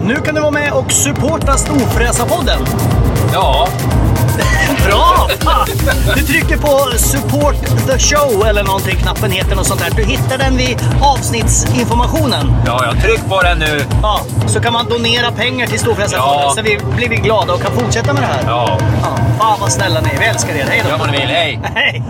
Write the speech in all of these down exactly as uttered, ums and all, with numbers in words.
Nu kan du vara med och supporta Storfräsarpodden. Ja. Bra! Du trycker på support the show eller någonting, knappen heter något sånt där. Du hittar den vid avsnittsinformationen. Ja, jag tryck på den nu. Ja, så kan man donera pengar till Storfräsarpodden, ja. Så vi blir vi glada och kan fortsätta med det här. Ja. Ja, fan vad snälla ni är. Vi älskar er. Hej då. Gör vad ni vill. Hej. Hej.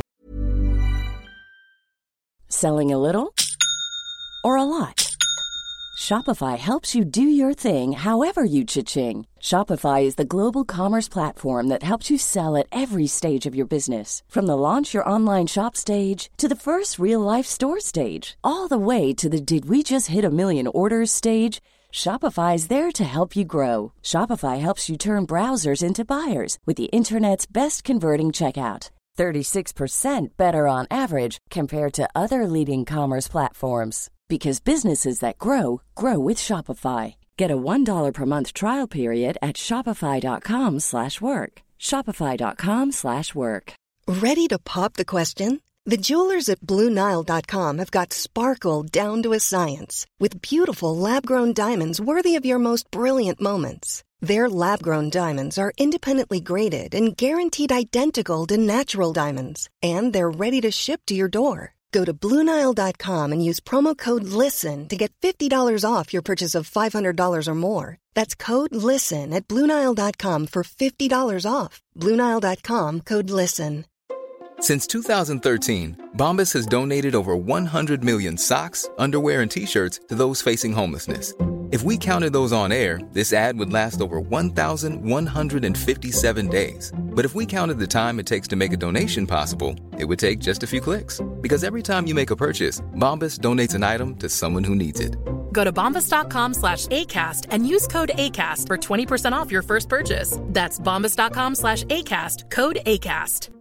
Selling a little or a lot? Shopify helps you do your thing however you cha-ching. Shopify is the global commerce platform that helps you sell at every stage of your business. From the launch your online shop stage to the first real-life store stage, all the way to the did we just hit a million orders stage. Shopify is there to help you grow. Shopify helps you turn browsers into buyers with the internet's best converting checkout. thirty-six percent better on average compared to other leading commerce platforms. Because businesses that grow, grow with Shopify. Get a one dollar per month trial period at shopify.com slash work. Shopify.com slash work. Ready to pop the question? The jewelers at Blue Nile dot com have got sparkle down to a science with beautiful lab-grown diamonds worthy of your most brilliant moments. Their lab-grown diamonds are independently graded and guaranteed identical to natural diamonds. And they're ready to ship to your door. Go to Blue Nile dot com and use promo code LISTEN to get fifty dollars off your purchase of five hundred dollars or more. That's code LISTEN at Blue Nile dot com for fifty dollars off. Blue Nile dot com, code LISTEN. Since two thousand thirteen, Bombas has donated over one hundred million socks, underwear, and T-shirts to those facing homelessness. If we counted those on air, this ad would last over one thousand one hundred fifty-seven days. But if we counted the time it takes to make a donation possible, it would take just a few clicks. Because every time you make a purchase, Bombas donates an item to someone who needs it. Go to bombas.com slash ACAST and use code ACAST for twenty percent off your first purchase. That's bombas.com slash ACAST, code ACAST.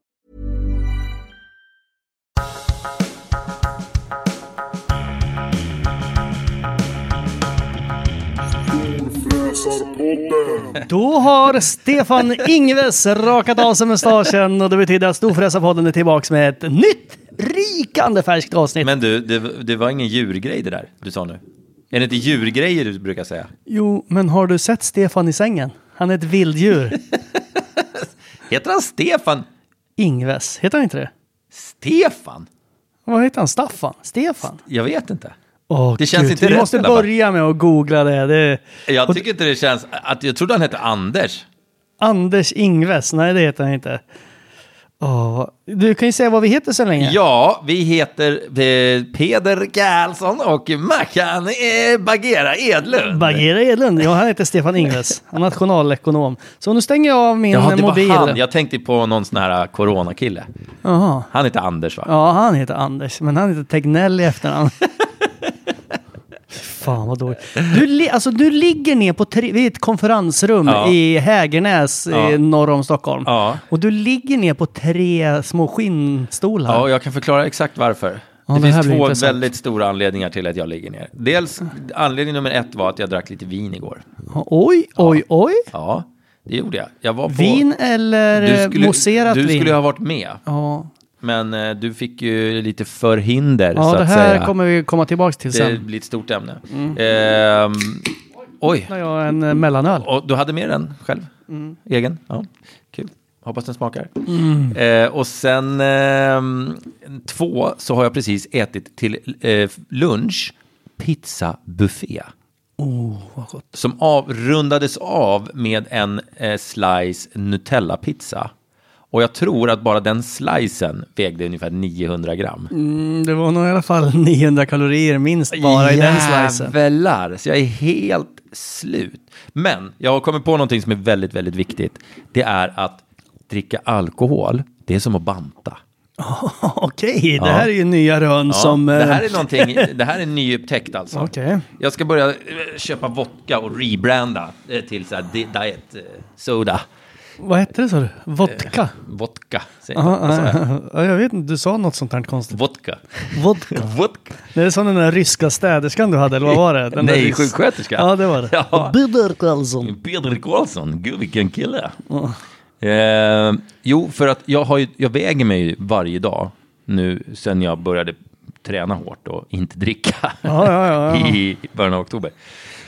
Då har Stefan Ingves rakat av sig mustaschen och det betyder att Storfräsarpodden är tillbaka med ett nytt, rikande färskt avsnitt. Men du, det, det var ingen djurgrej det där du sa nu. Är det inte djurgrejer du brukar säga? Jo, men har du sett Stefan i sängen? Han är ett vilddjur. Heter han Stefan? Ingves, heter han inte det? Stefan? Vad heter han? Staffan? Stefan? Jag vet inte. Åh, det känns Gud, inte vi rätt. måste börja med att googla det. det jag tycker inte det känns... Att, jag trodde han hette Anders. Anders Ingves? Nej, det heter han inte. Åh, du kan ju säga vad vi heter så länge. Ja, vi heter eh, Peder Karlsson och Mackan eh, Bagheera Edlund. Bagheera Edlund, ja, han heter Stefan Ingves. Han är nationalekonom. Så nu stänger jag av min Jaha, det mobil. Var han. Jag tänkte på någon sån här coronakille. Aha. Han heter Anders, va? Ja, han heter Anders. Men han heter Tegnell i efternamn. Fan vad dåligt. Du, li- alltså, du ligger ner på tre- vid ett konferensrum ja. i Hägernäs ja. i norr om Stockholm. Ja. Och du ligger ner på tre små skinnstolar. Ja, jag kan förklara exakt varför. Ja, det, det finns två väldigt stora anledningar till att jag ligger ner. Dels, anledning nummer ett var att jag drack lite vin igår. Oj, oj, ja. oj. Ja, det gjorde jag. jag var på... Vin eller du skulle, mousserat vin? Du skulle ha varit med. Ja. Men eh, du fick ju lite förhinder, ja, så att säga. Ja, det här kommer vi komma tillbaka till sen. Det blir ett stort ämne. Mm. Eh, oj. Jag har en eh, mellanöl. Och du hade med den själv? Mm. Egen? Ja, kul. Hoppas den smakar. Mm. Eh, och sen eh, två så har jag precis ätit till eh, lunch pizzabuffé. Oh, vad gott. Som avrundades av med en eh, slice Nutella-pizza. Och jag tror att bara den slicen vägde ungefär niohundra gram. Mm, det var nog i alla fall niohundra kalorier minst bara i den slicen. Jävlar, så jag är helt slut. Men jag har kommit på någonting som är väldigt, väldigt viktigt. Det är att dricka alkohol, det är som att banta. Oh, Okej, okay. ja. Det här är ju nya rön ja, som... Det här är någonting, det här är nyupptäckt alltså. Okay. Jag ska börja köpa vodka och rebranda till så här diet soda. Vad heter det, så du? Vodka? Eh, vodka, säger aha, man. Aha, jag. jag vet inte, du sa något sånt här konstigt. Vodka. Vodka. Vodka. Det är som den där ryska städerskan du hade, eller vad var det? Den Nej, rys- sjuksköterska. Ja, det var det. Ja. Peder Karlsson. Peder Karlsson, gud vilken kille. Oh. Eh, jo, för att jag, har ju, jag väger mig varje dag nu sen jag började träna hårt och inte dricka ja, ja, ja, ja. i början av oktober.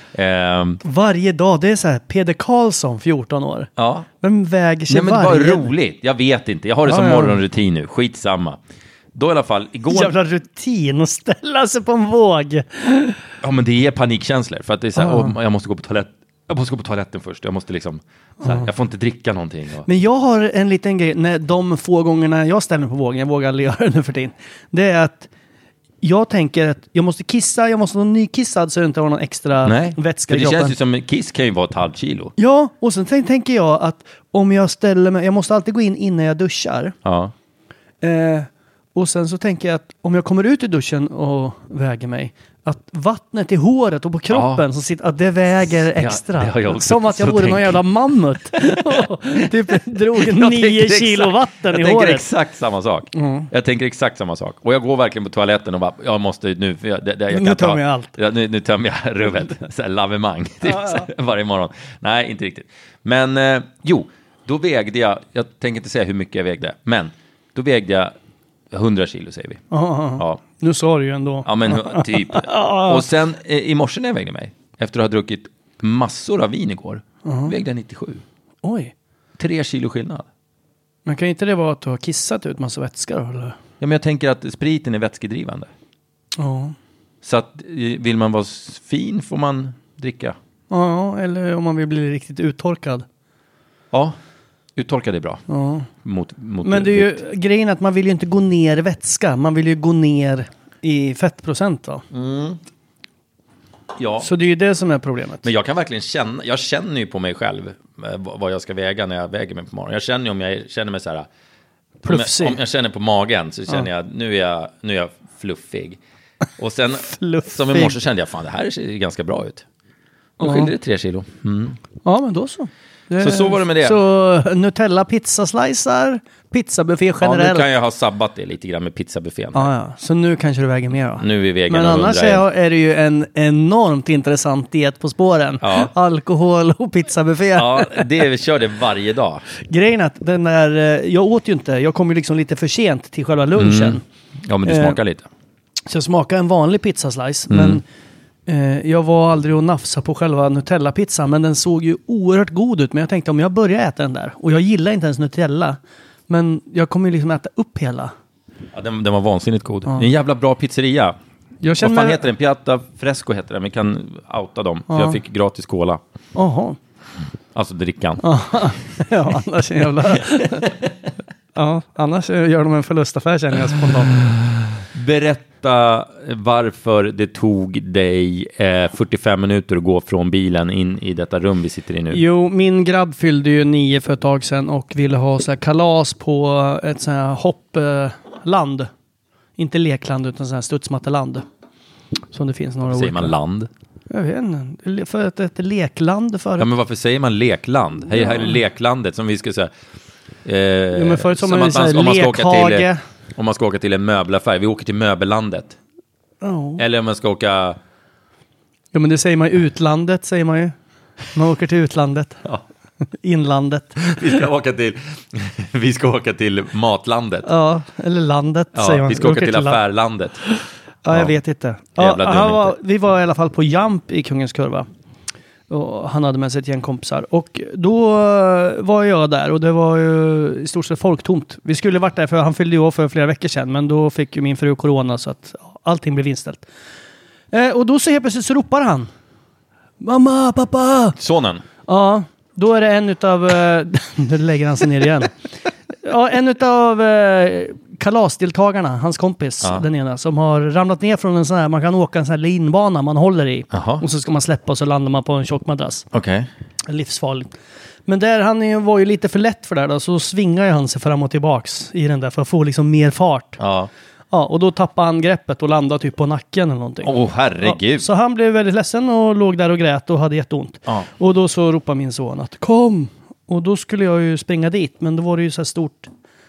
Um, varje dag, det är så här, Peder Karlsson, fjorton år. Ja. Vem väger sig Nej, men varje... det var roligt, jag vet inte. Jag har det som ja, ja. morgonrutin nu, skitsamma. Då i alla fall, igår... Jävla rutin att ställa sig på en våg. Ja, men det är panikkänslor. För att det är så här, oh. jag måste gå på toalett. Jag måste gå på toaletten först. Jag måste liksom, så här, jag får inte dricka någonting. Och... Men jag har en liten grej, när de få gångerna jag ställer mig på vågen, jag vågar aldrig göra det nu för tiden. Det är att jag tänker att jag måste kissa, jag måste vara nykissad så det inte har någon extra Nej, vätska i det kroppen. känns ju som, kiss kan ju vara ett halvt kilo. Ja, och sen tänk, tänker jag att om jag ställer mig, jag måste alltid gå in innan jag duschar. Ja. Eh, och sen så tänker jag att om jag kommer ut i duschen och väger mig, att vattnet i håret och på kroppen ja. så sitter, att det väger extra. Ja, det som att jag vore någon jävla mammut. Typ drog nio kilo vatten jag i håret. Jag tänker exakt samma sak. Mm. Jag tänker exakt samma sak. Och jag går verkligen på toaletten och bara, jag måste nu... Jag, det, det, jag nu tömmer jag allt. Ja, nu, nu tömmer jag rubbet. Så här, lavemang. Typ, ja, ja. Varje morgon. Nej, inte riktigt. Men eh, jo, då vägde jag... Jag tänker inte säga hur mycket jag vägde. Men då vägde jag hundra kilo, säger vi. Aha, ja. Nu sa du ju ändå. Ja, men typ. Och sen eh, i morse när jag vägde mig, efter att ha druckit massor av vin igår, uh-huh. vägde jag nittiosju. Oj. Tre kilo skillnad. Men kan inte det vara att du har kissat ut massa vätska då, eller? Ja, men jag tänker att spriten är vätskedrivande. Ja. Uh-huh. Så att vill man vara fin får man dricka. Ja, uh-huh. Eller om man vill bli riktigt uttorkad. Ja. Uttorkad är bra. Ja. Mot, mot men det är ju grejen att man vill ju inte gå ner i vätska. Man vill ju gå ner i fettprocent då. Mm. Ja. Så det är ju det som är problemet. Men jag kan verkligen känna, jag känner ju på mig själv vad jag ska väga när jag väger mig på morgonen. Jag känner ju om jag känner mig så här, om jag, om jag känner på magen så känner ja. jag, nu är jag, nu är jag fluffig. Och sen, fluffig. Som i morse kände jag, fan det här ser ganska bra ut. Då ja. skiljer det tre kilo. Mm. Ja, men då så. Det, så så var det med det. Så Nutella pizzaslicer, pizzabuffé generellt. Ja, nu kan jag ha sabbat det lite grann med pizzabuffén. Ja, ja. Så nu kanske du väger mer då? Nu är vägen men annars är, är det ju en enormt intressant diet på spåren. Ja. Alkohol och pizzabuffé. Ja, det vi kör det varje dag. Grejen är att den där, jag åt ju inte, jag kom ju liksom lite för sent till själva lunchen. Mm. Ja, men du smakar eh, lite. Så jag smakar en vanlig pizzaslice, mm. men jag var aldrig och nafsa på själva Nutella-pizzan, men den såg ju oerhört god ut. Men jag tänkte om jag börjar äta den där, och jag gillar inte ens Nutella, men jag kommer ju liksom äta upp hela. Ja, den, den var vansinnigt god. Ja. Det är en jävla bra pizzeria. Jag känner... Vad fan heter den? Piatta Fresco heter den. Vi kan outa dem, ja. för jag fick gratis cola. Jaha. Alltså drickan. Ja, annars är jävla... ja, annars gör de en förlustaffär, känner jag spontant. Berätta varför det tog dig eh, fyrtiofem minuter att gå från bilen in i detta rum vi sitter i nu. Jo, min grabb fyllde ju nio för ett tag sedan och ville ha så här kalas på ett så här hoppland. Eh, Inte lekland utan så här studsmatteland. Som det finns några säger olika. Man land? Jag vet inte. För att det är lekland förut. Ja, men varför säger man lekland? Hej, här är leklandet som vi ska säga. Eh, ja, men förut som, som man, man, man lekhage. Om man ska åka till en möbelaffär. Vi åker till möbelandet. Oh. Eller om man ska åka... Ja, men det säger man ju. Utlandet säger man ju. Man åker till utlandet. Ja. Inlandet. Vi ska åka till... vi ska åka till matlandet. Ja, eller landet ja, säger man. Vi ska åka, åka till, till affärlandet. Ja, ja, jag vet inte. Ja, var, vi var i alla fall på Jump i Kungens Kurva. Och han hade med sig ett gäng kompisar. Och då var jag där. Och det var ju i stort sett folktomt. Vi skulle varit där för han fyllde ju år för flera veckor sedan. Men då fick ju min fru corona så att allting blev inställt. Eh, och då så helt plötsligt så ropar han. Mamma, pappa! Sonen? Ja, då är det en utav... Eh, nu lägger han sig ner igen. Ja, en utav eh, kalasdeltagarna, hans kompis, ja. den ena, som har ramlat ner från en sån här, man kan åka en sån här linbana man håller i. Aha. Och så ska man släppa och så landar man på en tjock madrass. Okej. Okay. Livsfarligt. Men där, han är, var ju lite för lätt för det då, så svingar ju han sig fram och tillbaks i den där för att få liksom mer fart. Ja. Ja, och då tappade han greppet och landade typ på nacken eller någonting. Åh, oh, herregud. Ja, så han blev väldigt ledsen och låg där och grät och hade jätteont. Ja. Och då så ropade min son att kom! Och då skulle jag ju springa dit, men då var det ju så här stort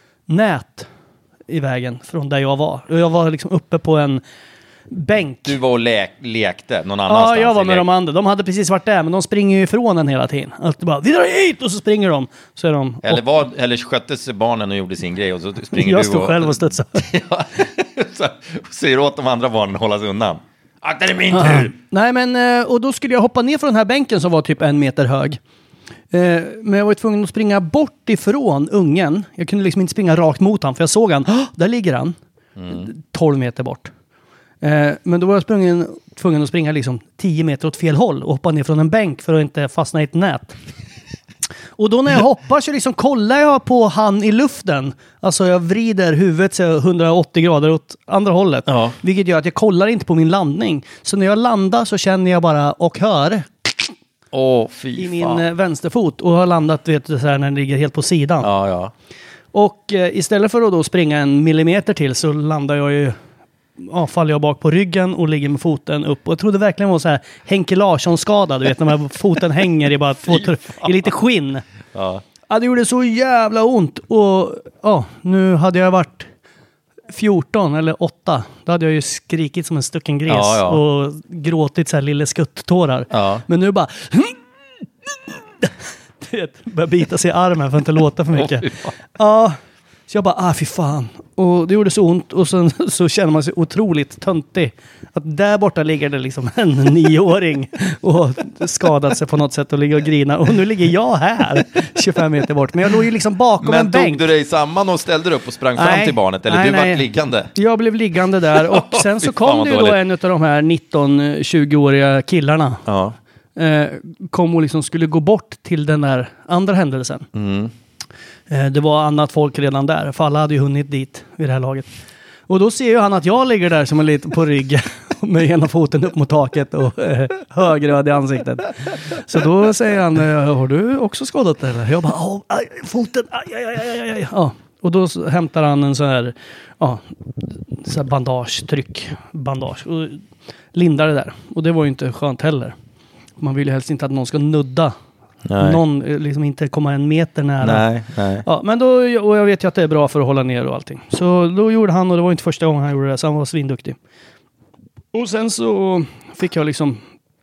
nät i vägen från där jag var. Och jag var liksom uppe på en bänk. Du var och le- lekte någon annanstans? Ja, jag var med de andra. De hade precis varit där, men de springer ju ifrån en hela tiden. Alltid bara, vi drar hit! Och så springer de. Så är de eller, var, eller sköttes barnen och gjorde sin grej och så springer jag du stod och... själv och studsade. Ja, så säger åt de andra barnen att hålla sig undan. Akta dig min tur! Nej, men och då skulle jag hoppa ner från den här bänken som var typ en meter hög. Eh, men jag var tvungen att springa bort ifrån ungen. Jag kunde liksom inte springa rakt mot han, för jag såg han. Oh, där ligger han. Mm. tolv meter bort. Eh, men då var jag sprungen, tvungen att springa liksom tio meter åt fel håll och hoppa ner från en bänk för att inte fastna i ett nät. Och då när jag hoppar så liksom kollar jag på han i luften. Alltså jag vrider huvudet så hundraåttio grader åt andra hållet. Ja. Vilket gör att jag kollar inte på min landning. Så när jag landar så känner jag bara och hör oh, fy i min fan. vänsterfot. Och har landat, vet du, så här, när den ligger helt på sidan. Ja, ja. Och eh, istället för att då springa en millimeter till så landar jag ju... Ja, faller jag bak på ryggen och ligger med foten upp. Och jag trodde verkligen det var så här Henke Larsson-skadad. Du vet, när foten hänger i bara två, i lite skinn. Ja. Ja, det gjorde så jävla ont. Och ja, nu hade jag varit fjorton eller åtta. Då hade jag ju skrikit som en stucken gris. Ja, ja. Och gråtit så här lille skutt-tårar. Ja. Men nu bara... Du vet, börjar bita sig i armen för att inte låta för mycket. Oh, ja. Så jag bara, ah fy fan. Och det gjorde så ont. Och sen så känner man sig otroligt töntig. Att där borta ligger det liksom en nioåring. Och skadat sig på något sätt och ligger och grinar. Och nu ligger jag här tjugofem meter bort. Men jag låg ju liksom bakom Men en bänk. Men tog du dig samman och ställde dig upp och sprang nej, fram till barnet? Eller nej, du var liggande? Jag blev liggande där. Och sen så kom det ju då en av de här nitton-tjugoåriga killarna. Ja. Eh, kom och liksom skulle gå bort till den där andra händelsen. Mm. Det var annat folk redan där. För alla hade ju hunnit dit vid det här laget. Och då ser ju han att jag ligger där som en liten på rygg. Med ena foten upp mot taket och eh, högröd i ansiktet. Så då säger han, har du också skadat det? Eller? Jag bara, åh, aj, foten, aj, aj, aj, aj, aj. Ja. Och då hämtar han en sån här, ja, så här bandage, tryck, bandage. Och lindar det där. Och det var ju inte skönt heller. Man vill ju helst inte att någon ska nudda. Nej. Någon liksom inte komma en meter nära. Nej, nej. Ja, men då, och jag vet ju att det är bra för att hålla ner och allting. Så då gjorde han, och det var inte första gången han gjorde det, så han var svinduktig. Och sen så fick jag liksom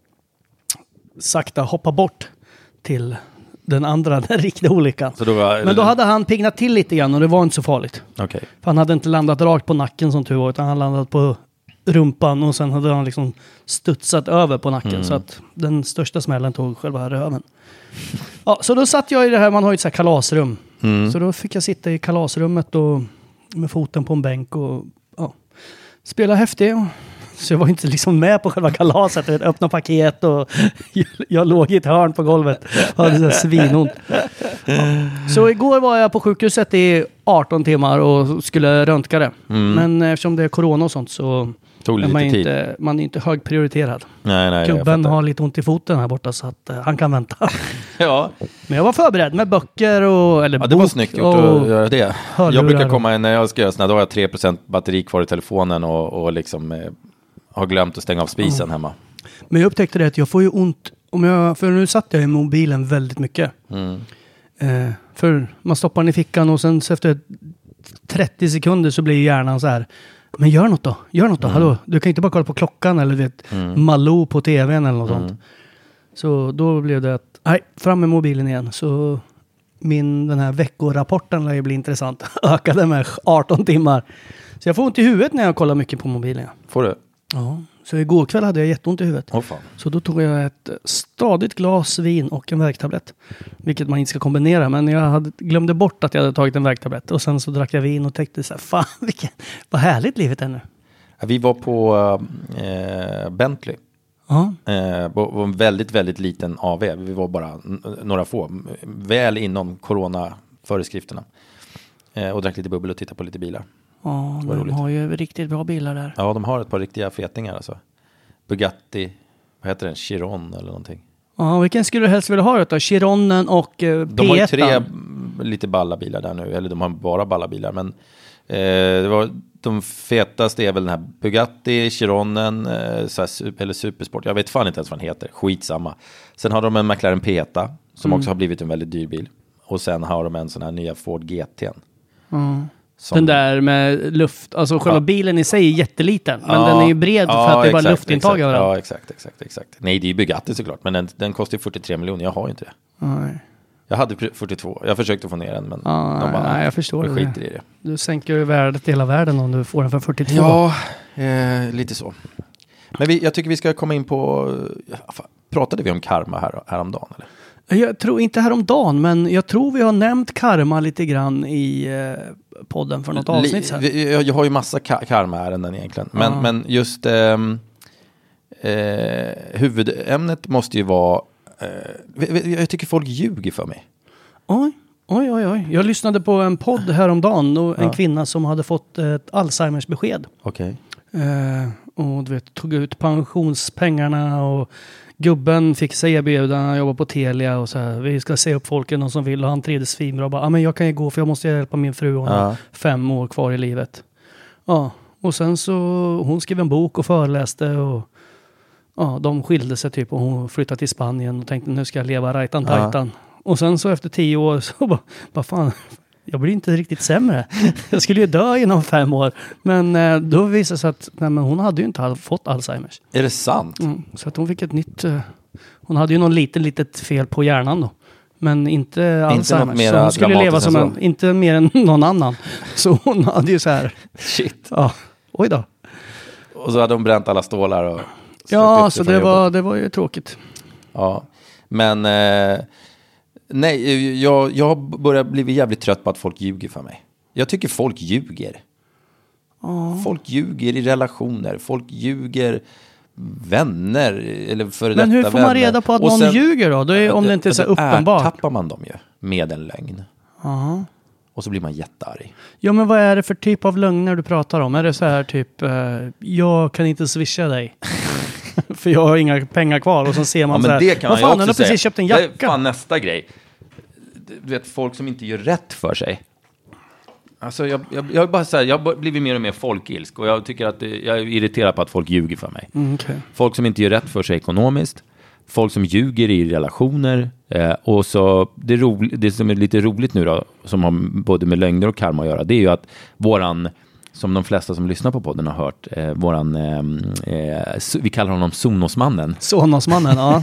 sakta hoppa bort till den andra, den riktiga olyckan. Så då var, men då hade han pignat till lite grann och det var inte så farligt. Okay. För han hade inte landat rakt på nacken som tur var, utan han landat på rumpan och sen hade han liksom studsat över på nacken. Mm. Så att den största smällen tog själva röven. Ja, så då satt jag i det här, man har ju ett så här kalasrum. Mm. Så då fick jag sitta i kalasrummet och med foten på en bänk och ja, spela häftig. Så jag var inte liksom med på själva kalaset, ett öppna paket och jag låg i ett hörn på golvet och hade så här svinont. Ja. Så igår var jag på sjukhuset i arton timmar och skulle röntga det. Mm. Men eftersom det är corona och sånt så tog är man lite inte, tid. man är inte högprioriterad. Nej, nej, Gubben har lite ont i foten här borta så att uh, han kan vänta. Ja. Men jag var förberedd med böcker och eller ja, det var snyggt gjort att göra det. Jag brukar komma in när jag ska göra såna, då har jag tre procent batteri kvar i telefonen och, och liksom eh, har glömt att stänga av spisen mm. hemma. Men jag upptäckte det att jag får ju ont om jag, för nu satt jag i mobilen väldigt mycket. Mm. Eh, för man stoppar den i fickan och sen så efter trettio sekunder så blir hjärnan så här, men gör något då, gör något då, mm. hallå, du kan inte bara kolla på klockan eller vet, mm. Malou på tvn eller något mm. sånt. Så då blev det att, nej, fram med mobilen igen. Så min, den här veckorapporten lär ju bli intressant. Ökade med arton timmar. Så jag får ont i huvudet när jag kollar mycket på mobilen. Får du? Ja, så igår kväll hade jag jätteont i huvudet. Oh, fan. Så då tog jag ett stadigt glas vin och en värktablett. Vilket man inte ska kombinera, men jag hade, glömde bort att jag hade tagit en värktablett. Och sen så drack jag vin och tänkte så här, fan vilken, vad härligt livet är nu. Vi var på äh, Bentley. Uh-huh. Eh, på en väldigt, väldigt liten A V. Vi var bara n- några få. Väl inom corona-föreskrifterna. Eh, och drack lite bubbel och tittade på lite bilar. Ja, de roligt. Har ju riktigt bra bilar där. Ja, de har ett par riktiga fetingar alltså. Bugatti, vad heter den? Chiron eller någonting. Ja, vilken skulle du helst vilja ha då? Chironen och eh, P ett. De har ju tre lite balla bilar där nu. Eller de har bara balla bilar. Men eh, det var... De fetaste är väl den här Bugatti, Chironen, eh, så här, eller Supersport. Jag vet fan inte ens vad den heter. Skitsamma. Sen har de en McLaren Peta som mm. också har blivit en väldigt dyr bil. Och sen har de en sån här nya Ford G T. Mm. Som... Den där med luft. Alltså själva ja. bilen i sig är jätteliten. Men ja. den är ju bred för ja, att det är bara exakt, luftintag överallt. Ja, exakt, exakt, exakt. Nej, det är ju Bugatti såklart. Men den, den kostar ju fyrtiotre miljoner. Jag har ju inte det. Nej. Jag hade fyrtiotvå. Jag försökte få ner den, men ah, de bara, nej, jag förstår det. Skiter i det. Du sänker ju värdet i hela världen om du får den för fyrtiotvå. Ja, eh, lite så. Men vi, jag tycker vi ska komma in på... Pratade vi om karma här, häromdagen? Eller? Jag tror inte häromdagen, men jag tror vi har nämnt karma lite grann i eh, podden för något avsnitt sen. Jag, jag har ju massa ka- karma-ärenden egentligen. Men, ah. men just eh, eh, huvudämnet måste ju vara... Eh, jag tycker folk ljuger för mig. Oj, oj, oj, oj. Jag lyssnade på en podd häromdagen och en ja. kvinna som hade fått ett Alzheimers besked. Okej. Okay. Eh, och du vet, tog ut pensionspengarna och gubben fick sig erbjudande, han jobbar på Telia och så här, vi ska se upp folken någon som vill, och han trivdes finbra och bara, ja men jag kan ju gå för jag måste hjälpa min fru, hon ja. har fem år kvar i livet. Ja, och sen så hon skrev en bok och föreläste och ja, de skilde sig typ och hon flyttade till Spanien och tänkte nu ska jag leva rajtan tajtan. Ja. Och sen så efter tio år så bara, vad fan, jag blir inte riktigt sämre. Jag skulle ju dö inom fem år. Men eh, då visade det sig att nej, men hon hade ju inte fått Alzheimers. Är det sant? Mm, så att hon fick ett nytt... Eh, hon hade ju någon liten, litet fel på hjärnan då. Men inte, inte Alzheimers. Så hon skulle leva som en... Inte mer än någon annan. Så hon hade ju så här... Shit. Ja, oj då. Och så hade hon bränt alla stålar och... Ja, så det var, det var ju tråkigt. Ja, men... Eh, nej, jag, jag börjar bli jävligt trött på att folk ljuger för mig. Jag tycker folk ljuger. Oh. Folk ljuger i relationer. Folk ljuger vänner eller för Men hur får vänner. Man reda på att och någon sen, ljuger då? Det är, om det inte är så uppenbart. Tappar man dem ju med en lögn. Uh-huh. Och så blir man jättearg. Ja, men vad är det för typ av lögner du pratar om? Är det så här typ, uh, jag kan inte swisha dig. För jag har inga pengar kvar. Och så ser man ja, så här, det kan vad man fan, ju också har precis köpt en jacka. Det är fan nästa grej. Du vet, folk som inte gör rätt för sig. Alltså, jag, jag, jag, bara så här, jag har blivit mer och mer folkilsk. Och jag tycker att det, jag är irriterad på att folk ljuger för mig. Mm, okay. Folk som inte gör rätt för sig ekonomiskt. Folk som ljuger i relationer. Eh, och så, det, ro, det som är lite roligt nu då, som har både med lögner och karma att göra, det är ju att våran... som de flesta som lyssnar på podden har hört, eh, våran, eh, eh, vi kallar honom Sonosmannen. Sonosmannen, ja.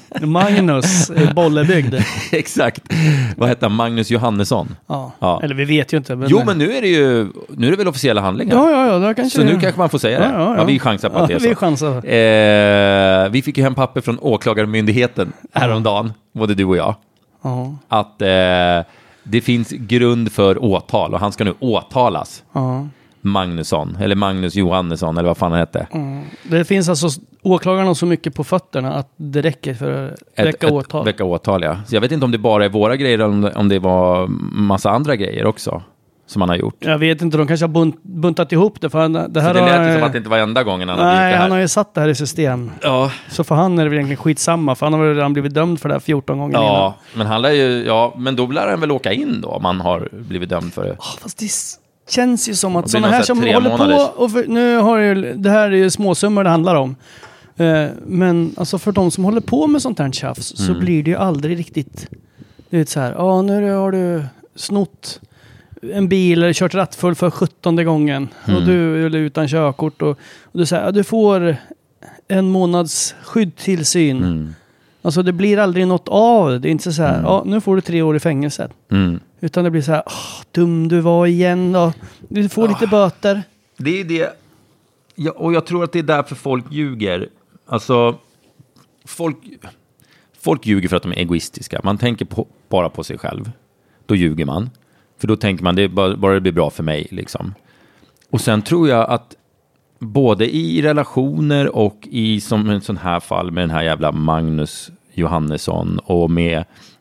Magnus i Bollebygd. Exakt. Vad heter han? Magnus Johannesson. Ja. ja, eller vi vet ju inte. Men jo, men nu är det ju, nu är det väl officiella handlingar. Ja, ja, ja. Det kanske Så det. Nu kanske man får säga det. Ja, ja, ja. ja vi chansar på att ja, det är så. Vi, chansar. Eh, vi fick ju hem papper från åklagarmyndigheten häromdagen, både du och jag. Ja. Att eh, det finns grund för åtal och han ska nu åtalas. Ja. Magnusson, eller Magnus Johannesson, eller vad fan han hette. Mm. Det finns alltså åklagarna så mycket på fötterna att det räcker för att väcka åtal. Ett, väcka åtal, ja. Så jag vet inte om det bara är våra grejer eller om det, om det var massa andra grejer också som han har gjort. Jag vet inte, de kanske har bunt, buntat ihop det. För han, det här så det lät har, ju som att det inte var enda gången han nej, hade gjort det här. Han har ju satt det här i system. Ja. Så för han är det väl egentligen skitsamma, för han har väl redan blivit dömd för det här fjorton gånger ja, innan. Men han lär ju, ja, men då lär han väl åka in då om han har blivit dömd för det. Oh, fast det känns ju som att sådana här som håller månaders. på och för, nu har ju, det här är ju småsummor det handlar om. Uh, men alltså för de som håller på med sånt här tjafs mm. så blir det ju aldrig riktigt, det är så här, ja ah, nu har du snott en bil eller kört rattfull för sjuttonde gången mm. och du är utan körkort och, och du säger, ja, du får en månads skyddstillsyn. Mm. Alltså det blir aldrig något av det. Det är inte så här, ja, mm. ah, nu får du tre år i fängelse. Mm. Utan det blir så här, oh, dum du var igen då. Du får oh. lite böter. Det är det. Ja, och jag tror att det är därför folk ljuger. Alltså, folk, folk ljuger för att de är egoistiska. Man tänker på, bara på sig själv. Då ljuger man. För då tänker man, det är bara, bara det blir bra för mig. Liksom. Och sen tror jag att både i relationer och i som en sån här fall med den här jävla Magnus Johannesson och med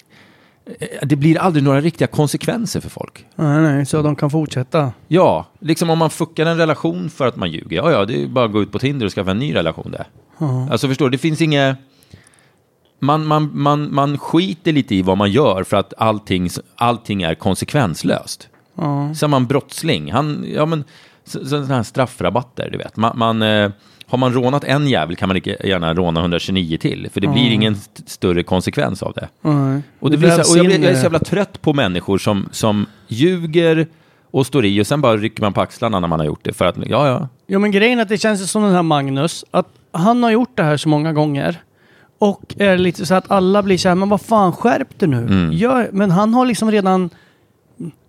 det blir aldrig några riktiga konsekvenser för folk. Nej, nej, så de kan fortsätta. Ja, liksom om man fuckar en relation för att man ljuger. Ja, ja, det är bara att gå ut på Tinder och skaffa en ny relation där. Uh-huh. Alltså förstår du, det finns inga... Man, man, man, man skiter lite i vad man gör för att allting, allting är konsekvenslöst. Uh-huh. Så är man brottsling. Han, ja men, sådana här straffrabatter, du vet. Man... man eh, har man rånat en jävel kan man inte gärna råna hundratjugonio till. För det blir mm. ingen st- större konsekvens av det. Mm. Och, det, det blir så, och jag, blir, jag är så jävla trött på människor som, som ljuger och står i. Och sen bara rycker man på axlarna när man har gjort det. För att, ja, ja. Ja, men grejen är att det känns som den här Magnus. Att han har gjort det här så många gånger. Och är lite så att alla blir så här, men vad fan, skärp dig nu. Mm. Ja, men han har liksom redan...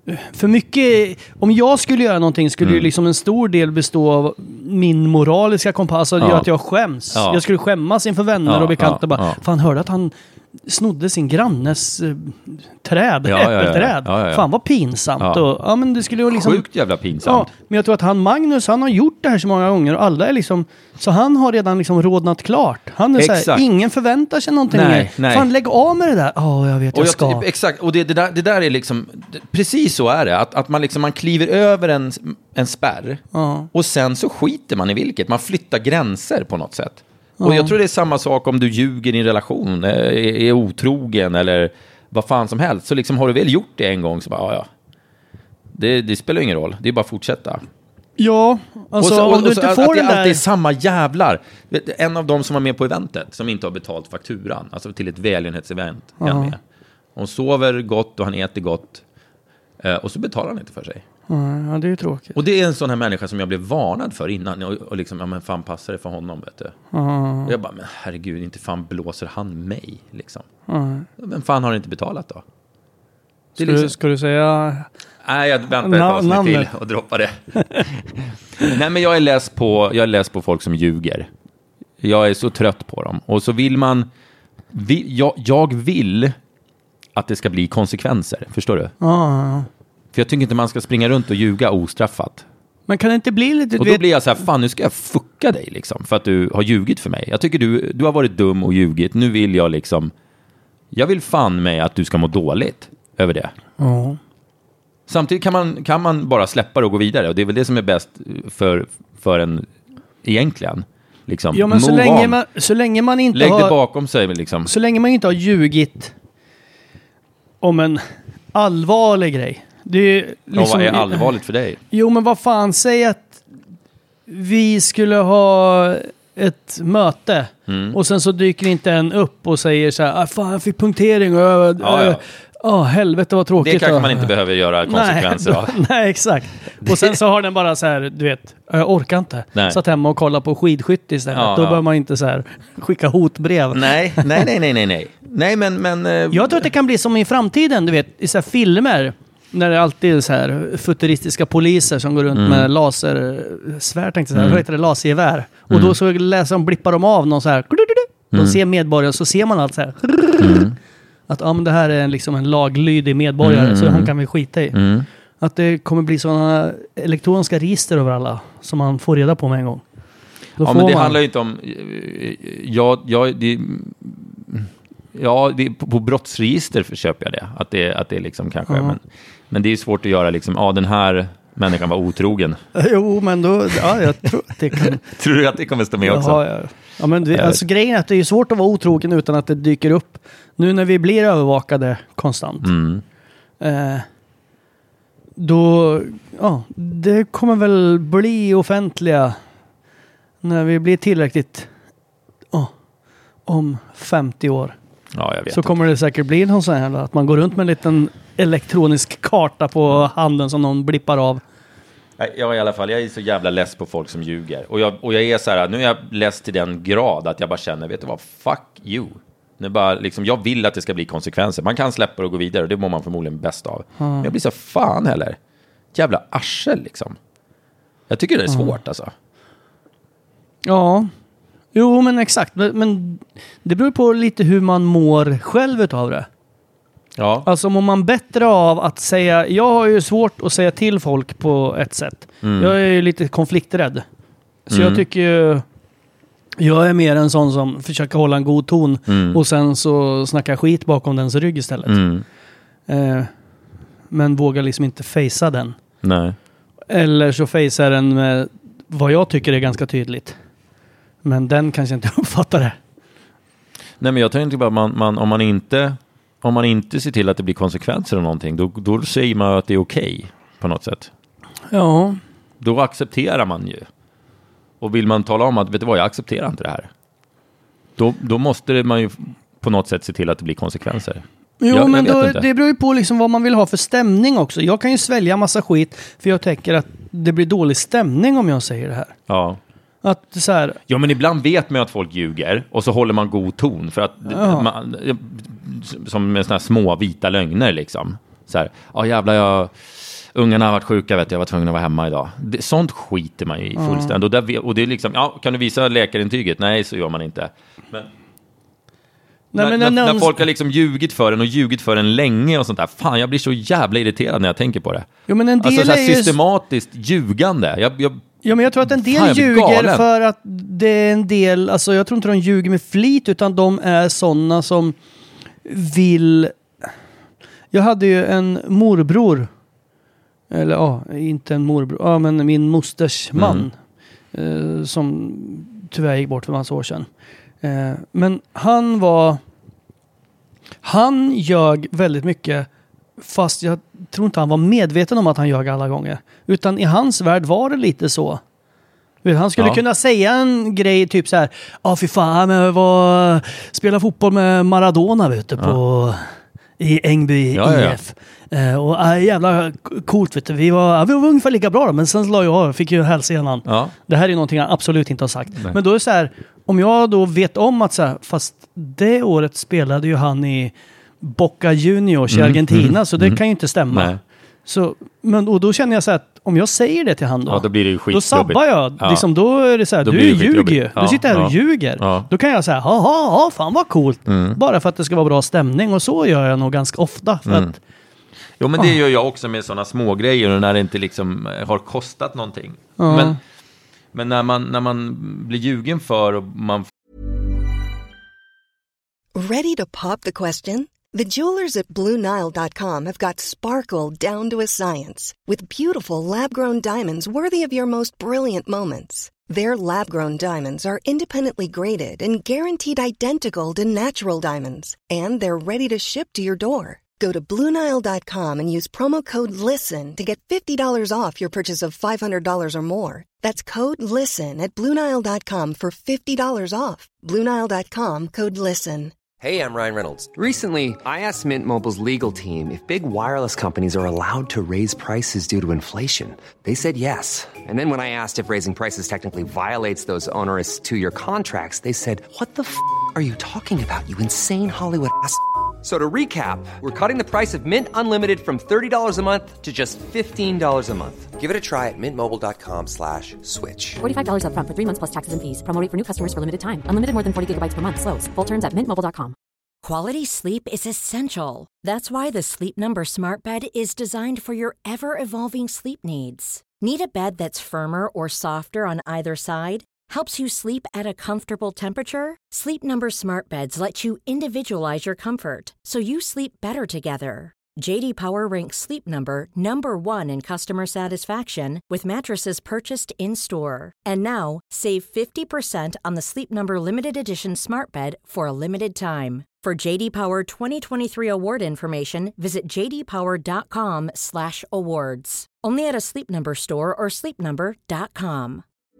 för mycket, om jag skulle göra någonting skulle mm. ju liksom en stor del bestå av min moraliska kompass och ja. Gör att jag skäms. Ja. Jag skulle skämmas inför vänner ja, och bekanta ja, bara, ja. Fan, hörde att han snodde sin grannes eh, träd, ja, äppelträd. Ja, ja, ja, ja. Fan vad pinsamt. Ja. Och, ja, men det skulle ju liksom, sjukt jävla pinsamt. Ja, men jag tror att han Magnus, han har gjort det här så många gånger och alla är liksom, så han har redan liksom rådnat klart. Han är så här, ingen förväntar sig någonting nej, mer. Nej. Fan, lägg av med det där. Ja, oh, jag vet, och jag ska. Jag, exakt, och det, det, där, det där är liksom, precis så är det. Att, att man liksom, man kliver över en, en spärr ja. Och sen så skiter man i vilket. Man flyttar gränser på något sätt. Ja. Och jag tror det är samma sak om du ljuger i en relation, är, är otrogen eller vad fan som helst. Så liksom har du väl gjort det en gång så bara, ja, ja. Det, det spelar ingen roll, det är bara att fortsätta. Ja, alltså och så, och, om du och så, inte att, får att den det där... alltid är samma jävlar. En av dem som var med på eventet, som inte har betalt fakturan, alltså till ett välgörenhetsevent, är han med. Hon sover gott och han äter gott. Och så betalar han inte för sig. Ja, det är ju tråkigt. Och det är en sån här människa som jag blev varnad för innan. Och, och liksom, ja men fan passar det för honom, vet du. Mm. Och jag bara, men herregud, inte fan blåser han mig, liksom. Mm. Men fan har han inte betalat då? Det ska, liksom... du, ska du säga... Nej, jag väntar ett avsnitt till och droppar det. Nej, men jag är less på, jag är less på folk som ljuger. Jag är så trött på dem. Och så vill man... Vill, jag, jag vill att det ska bli konsekvenser, förstår du? Mm. För jag tycker inte man ska springa runt och ljuga ostraffat. Men kan det inte bli lite... Och då vet... blir jag så här, fan nu ska jag fucka dig liksom. För att du har ljugit för mig. Jag tycker du, du har varit dum och ljugit. Nu vill jag liksom... Jag vill fan mig att du ska må dåligt över det. Mm. Samtidigt kan man, kan man bara släppa det och gå vidare. Och det är väl det som är bäst för, för en egentligen. Liksom, ja, men så länge, man, så länge man inte Lägg har... det bakom sig liksom. Så länge man inte har ljugit om en allvarlig grej. Det är liksom, ja, vad är allvarligt för dig? Jo, men vad fan, säg att vi skulle ha ett möte mm. och sen så dyker inte en upp och säger så här, ah, fan jag fick punktering och jag, ja, ja. Oh, helvete vad tråkigt. Det kanske man inte behöver göra konsekvenser nej, av. Nej, exakt. Och sen så har den bara så här, du vet, jag orkar inte. Nej. Satt hemma och kolla på skidskytte istället. Ja, Då ja. bör man inte så här skicka hotbrev. Nej, nej, nej, nej, nej, nej. Nej, men... men uh... Jag tror att det kan bli som i framtiden, du vet, i så här filmer. När det alltid är så här futuristiska poliser som går runt mm. med lasersvärd, tänkte jag säga. Mm. Vad heter det? Lasergevär. Mm. Och då så läser de, blippar de av någon så här. De mm. ser medborgare så ser man allt så här. Mm. Att ja, men det här är liksom en laglydig medborgare mm. så han kan vi skita i. Mm. Att det kommer bli sådana elektroniska register över alla som man får reda på med en gång. Då ja, men det man... handlar ju inte om... Ja, ja, det, ja det, på, på brottsregister köper jag det. Att det, att det liksom kanske... Uh-huh. Men, men det är svårt att göra liksom... Ja, den här människan var otrogen. Jo, men då... Ja, jag tror att det kan... Tror du att det kommer stå med också? Ja, ja. Ja, men det, alltså, grejen är att det är svårt att vara otrogen utan att det dyker upp. Nu när vi blir övervakade konstant. Mm. Eh, då... Ja, det kommer väl bli offentliga när vi blir tillräckligt... Oh, om femtio år. Ja, jag vet så kommer inte. Det säkert bli någon sån här att man går runt med en liten elektronisk karta på handen som någon blippar av. Jag i alla fall, jag är så jävla less på folk som ljuger. Och jag, och jag är så här, nu är jag less till den grad att jag bara känner, vet du vad, fuck you. Det bara, liksom, jag vill att det ska bli konsekvenser. Man kan släppa och gå vidare och det mår man förmodligen bäst av. Mm. Men jag blir så fan heller. Jävla arsel liksom. Jag tycker det är svårt mm. alltså. Ja, jo men exakt. Men, men det beror på lite hur man mår själv utav det. Ja. Alltså mår man bättre av att säga, jag har ju svårt att säga till folk på ett sätt. Mm. Jag är ju lite konflikträdd. Så mm. jag tycker ju, jag är mer en sån som försöker hålla en god ton mm. och sen så snackar skit bakom dens rygg istället. Mm. Eh, men vågar liksom inte fejsa den. Nej. Eller så fejsar den med vad jag tycker är ganska tydligt. Men den kanske inte uppfattar det. Nej, men jag tänkte bara, man, man, om man inte om man inte ser till att det blir konsekvenser av någonting, då, då säger man att det är okej okay, på något sätt. Ja. Då accepterar man ju. Och vill man tala om att, vet du vad, jag accepterar inte det här. Då, då måste man ju på något sätt se till att det blir konsekvenser. Jo, jag, men jag då, det beror ju på liksom vad man vill ha för stämning också. Jag kan ju svälja massa skit för jag tänker att det blir dålig stämning om jag säger det här. Ja. Att så här... Ja, men ibland vet man att folk ljuger och så håller man god ton för att ja. man, som med såna här små vita lögner liksom. Så här, ja jävlar jag... Ungarna har varit sjuka, vet jag, jag var tvungen att vara hemma idag. Det, sånt skiter man ju i fullständigt. Mm. Och, där, och det är liksom, ja, kan du visa läkarintyget? Nej, så gör man inte. Men, Nej, när, men när, när folk har liksom ljugit för en och ljugit för en länge och sånt där. Fan, jag blir så jävla irriterad när jag tänker på det. Jo, men en del alltså så här är systematiskt ljugande. Jag, jag, ja, men jag tror att en del fan, ljuger galen. För att det är en del, alltså jag tror inte de ljuger med flit, utan de är sådana som vill... Jag hade ju en morbror, eller ja, inte en morbror, ja men min mosters man, mm. eh, som tyvärr gick bort för massa år sedan. Eh, men han var, han ljög väldigt mycket, fast jag tror inte han var medveten om att han ljög alla gånger. Utan i hans värld var det lite så. Han skulle ja. kunna säga en grej typ så här, ja ah, fy fan, jag var spela fotboll med Maradona vet du, ja. på i Ängby ja, I F. Ja. Uh, och uh, jävla coolt vet du. Vi var, uh, vi var ungefär lika bra då, men sen la jag, fick ju hälsenan. Ja. Det här är någonting jag absolut inte har sagt. Nej. Men då är det så här, om jag då vet om att så här, fast det året spelade ju han i Boca Juniors i mm, Argentina, mm, så det mm. kan ju inte stämma. Nej. Så, men, och då känner jag så här att om jag säger det till han då, ja, då, blir det ju då sabbar jag. Ja. Liksom, då är det så här, då du ljuger ju. Ja, du sitter här ja. och ljuger. Ja. Då kan jag säga, ha ha, fan vad coolt. Mm. Bara för att det ska vara bra stämning. Och så gör jag nog ganska ofta. För mm. att, jo, men det gör jag också med sådana små grejer när det inte liksom har kostat någonting. Ja. Men, men när, man, när man blir ljugen för och man... Ready to pop the question? The jewelers at Blue Nile dot com have got sparkle down to a science with beautiful lab-grown diamonds worthy of your most brilliant moments. Their lab-grown diamonds are independently graded and guaranteed identical to natural diamonds, and they're ready to ship to your door. Go to Blue Nile dot com and use promo code LISTEN to get fifty dollars off your purchase of five hundred dollars or more. That's code LISTEN at Blue Nile dot com for fifty dollars off. Blue Nile dot com, code LISTEN. Hey, I'm Ryan Reynolds. Recently, I asked Mint Mobile's legal team if big wireless companies are allowed to raise prices due to inflation. They said yes. And then when I asked if raising prices technically violates those onerous two-year contracts, they said, what the f*** are you talking about, you insane Hollywood ass f- So to recap, we're cutting the price of Mint Unlimited from thirty dollars a month to just fifteen dollars a month. Give it a try at mintmobile.com slash switch. forty-five dollars up front for three months plus taxes and fees. Promo rate for new customers for limited time. Unlimited more than forty gigabytes per month. Slows full terms at mint mobile dot com. Quality sleep is essential. That's why the Sleep Number Smart Bed is designed for your ever-evolving sleep needs. Need a bed that's firmer or softer on either side? Helps you sleep at a comfortable temperature? Sleep Number Smart Beds let you individualize your comfort, so you sleep better together. J D Power ranks Sleep Number number one in customer satisfaction with mattresses purchased in-store. And now, save fifty percent on the Sleep Number Limited Edition Smart Bed for a limited time. For J D Power twenty twenty-three award information, visit j d power dot com slash awards. Only at a Sleep Number store or sleep number dot com.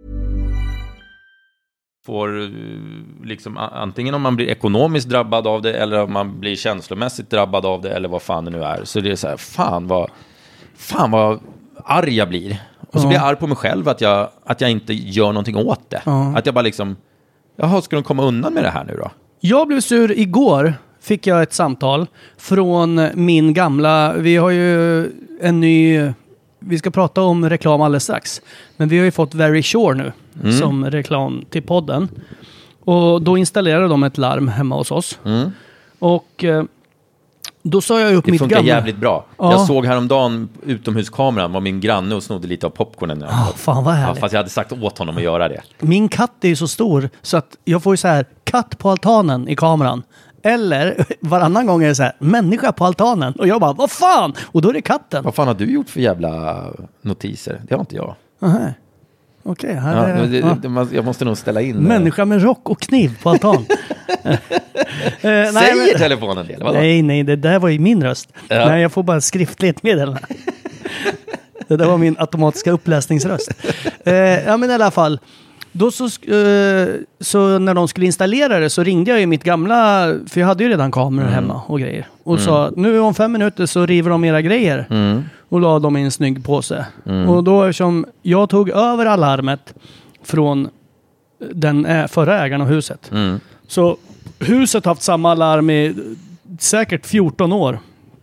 Får liksom antingen om man blir ekonomiskt drabbad av det eller om man blir känslomässigt drabbad av det eller vad fan det nu är. Så det är så här, fan vad fan vad arg jag blir. Och så blir jag arg på mig själv att jag, att jag inte gör någonting åt det. Ja. Att jag bara liksom, jaha, ska de komma undan med det här nu då? Jag blev sur igår, fick jag ett samtal från min gamla, vi har ju en ny, vi ska prata om reklam alldeles strax, men vi har ju fått Very Sure nu mm. som reklam till podden. Och då installerade de ett larm hemma hos oss. Mm. Och eh, då sa jag upp det mitt gamla... Det funkar jävligt bra. Ja. Jag såg häromdagen utomhuskameran var min granne och snodde lite av popcornen. Oh, fan vad härligt. Ja, fast jag hade sagt åt honom att göra det. Min katt är ju så stor så att jag får ju så här katt på altanen i kameran. Eller varannan gång är det så här människa på altanen. Och jag bara, vad fan? Och då är det katten. Vad fan har du gjort för jävla notiser? Det har inte jag. Aha. Okej, okay, här ja, är det, ja. det, jag måste nog ställa in. Människa med rock och kniv på altan. eh, Säger nej, men, telefonen det? Nej, nej, det där var ju min röst. Ja. Nej, jag får bara skriftligt meddelande. Det där var min automatiska uppläsningsröst. Eh, ja, men i alla fall. Då så, eh, så när de skulle installera det så ringde jag ju mitt gamla, för jag hade ju redan kameror mm. hemma och grejer. Och mm. sa, nu om fem minuter så river de era grejer. Mm. Och la dem i en snygg påse. Mm. Och då eftersom jag tog över alarmet från den ä- förra ägaren av huset. Mm. Så huset har haft samma alarm i säkert fjorton år.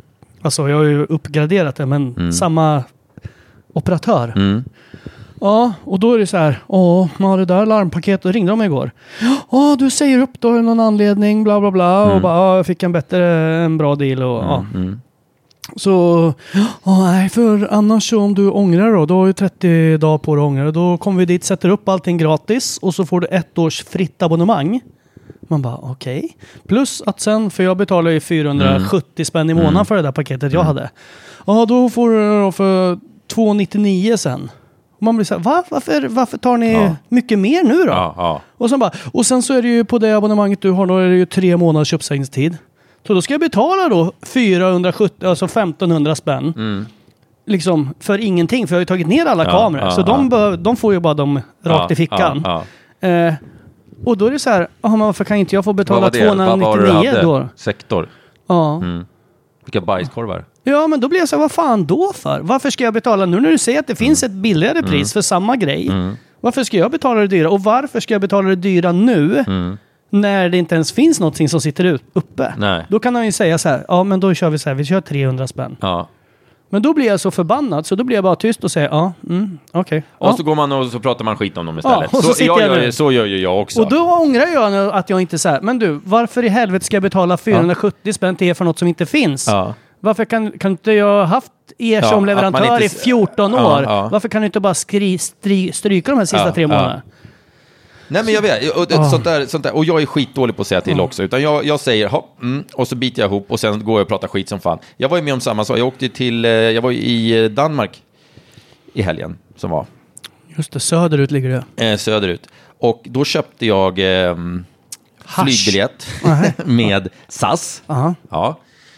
Alltså jag har ju uppgraderat det, men mm. samma operatör. Mm. Ja, och då är det så här, ja, man har det där larmpaketet, och ringde de igår. Ja, du säger upp då av någon anledning, bla bla bla, mm. och bara, ja, jag fick en bättre, en bra deal och ja. Mm. Mm. Så, ja, nej, för annars så om du ångrar då, då har ju trettio dagar på dig att ångra, då kommer vi dit, sätter upp allting gratis och så får du ett års fritt abonnemang. Man bara, okej. Okay. Plus att sen, för jag betalar ju fyrahundrasjuttio mm. spänn i månaden mm. för det där paketet jag mm. hade. Ja, då får du då för tvåhundranittionio sen. Och man blir så här, Va? Varför, varför tar ni ja. mycket mer nu då? Ja, ja. Och sen bara, och sen så är det ju på det abonnemanget du har, då är det ju tre månaders uppsägningstid. Så då ska jag betala då fyrahundrasjuttio, alltså femtonhundra spänn. Mm. Liksom för ingenting, för jag har ju tagit ner alla ja, kameror. Ja, så ja. De, bör, de får ju bara dem rakt ja, i fickan. Ja, ja. Eh, och då är det så här, ah, men varför kan inte jag få betala tvåhundranittionio då? Sektor? Ja. Mm. Vilka bajskorvar? Ja, men då blir jag så här, vad fan då för? Varför ska jag betala nu när du säger att det finns mm. ett billigare pris mm. för samma grej? Mm. Varför ska jag betala det dyra? Och varför ska jag betala det dyra nu? Mm. När det inte ens finns någonting som sitter uppe. Nej. Då kan han ju säga så här, ja men då kör vi så här, vi kör trehundra spänn. Ja. Men då blir jag så förbannad, så då blir jag bara tyst och säger, ja, mm, okej. Okay, och ja. så går man och så pratar man skit om dem istället. Ja, och så, så, jag jag gör, så gör ju jag också. Och då ångrar jag att jag inte så här, men du, varför i helvete ska jag betala fyrahundrasjuttio ja. spänn till er för något som inte finns? Ja. Varför kan, kan inte jag ha haft er ja, som leverantör inte, i fjorton år? Ja, ja. Varför kan du inte bara skri, stry, stryka de här sista ja, tre månaderna? Ja. Nej, men jag vet, och, oh. sånt där, sånt där, och jag är skitdålig på att säga till oh. också, utan jag, jag säger hopp, mm, och så biter jag ihop och sen går jag och pratar skit som fan. Jag var ju med om samma sak, jag åkte till, jag var i Danmark i helgen som var. Just det, söderut ligger det. Eh, söderut. Och då köpte jag eh, flygbiljett med S A S. Uh-huh. Ja.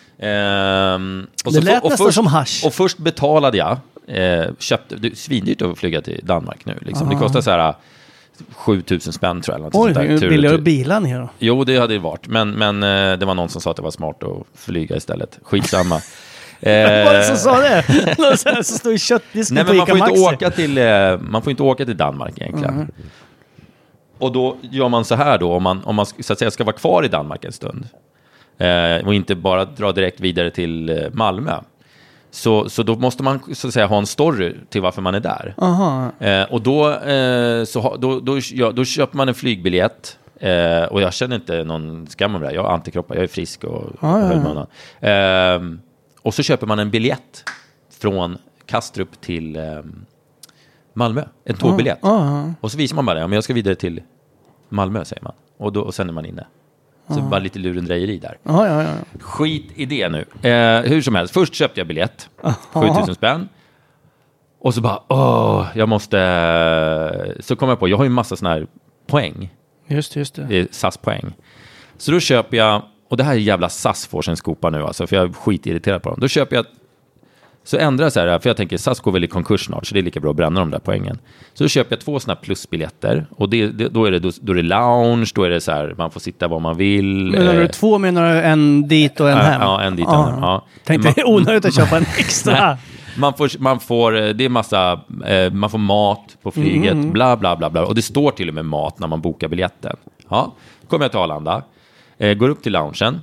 Ehm, och det så, lät och nästan först, som hasch. Och först betalade jag, eh, köpte, det är svindyrt att flyga till Danmark nu. Liksom. Det kostar så här sjutusen spänn tror jag. Oj, det är billigare bilar ner då. Jo, det hade det varit. Men, men eh, det var någon som sa att det var smart att flyga istället. Skitsamma. Vad var det som sa det? Någon som stod i köttdisken. Nej, men man får, inte åka till, eh, man får inte åka till Danmark egentligen. Mm. Och då gör man så här då, om man, om man så att säga, ska vara kvar i Danmark en stund. Eh, och inte bara dra direkt vidare till eh, Malmö. Så, så då måste man så att säga ha en story till varför man är där. Eh, och då, eh, så ha, då, då, ja, då köper man en flygbiljett. Eh, och jag känner inte någon skam om det. Jag har antikroppar, jag är frisk och, ah, och höll ja. eh, Och så köper man en biljett från Kastrup till eh, Malmö. En tågbiljett. Ah, ah, och så visar man bara, ja, men jag ska vidare till Malmö, säger man. Och, då, och sen är man inne. Så bara lite lurendrejeri där. Ja, ja, ja. Skit i det nu. Eh, hur som helst. Först köpte jag biljett. sjutusen spänn. Och så bara, åh, jag måste... Så kom jag på, jag har ju en massa såna här poäng. Just, just det. S A S-poäng. Så då köper jag... Och det här är jävla S A S får sin skopa nu alltså. För jag är skitirriterad på dem. Då köper jag... Så ändrar jag så här, för jag tänker S A S går väl i konkurs snart, så det är lika bra att bränna de där poängen. Så då köper jag två såna plusbiljetter, och det, det, då, är det, då, då är det lounge, då är det så här, man får sitta var man vill. Menar du två, menar du en dit och en hem? Ja, en dit och en hem, ja. Tänkte det är onödigt att köpa en extra. man, får, man får, det är massa, eh, man får mat på flyget, mm. bla bla bla bla, och det står till och med mat när man bokar biljetten. Ja, kommer jag till Arlanda, eh, går upp till loungen.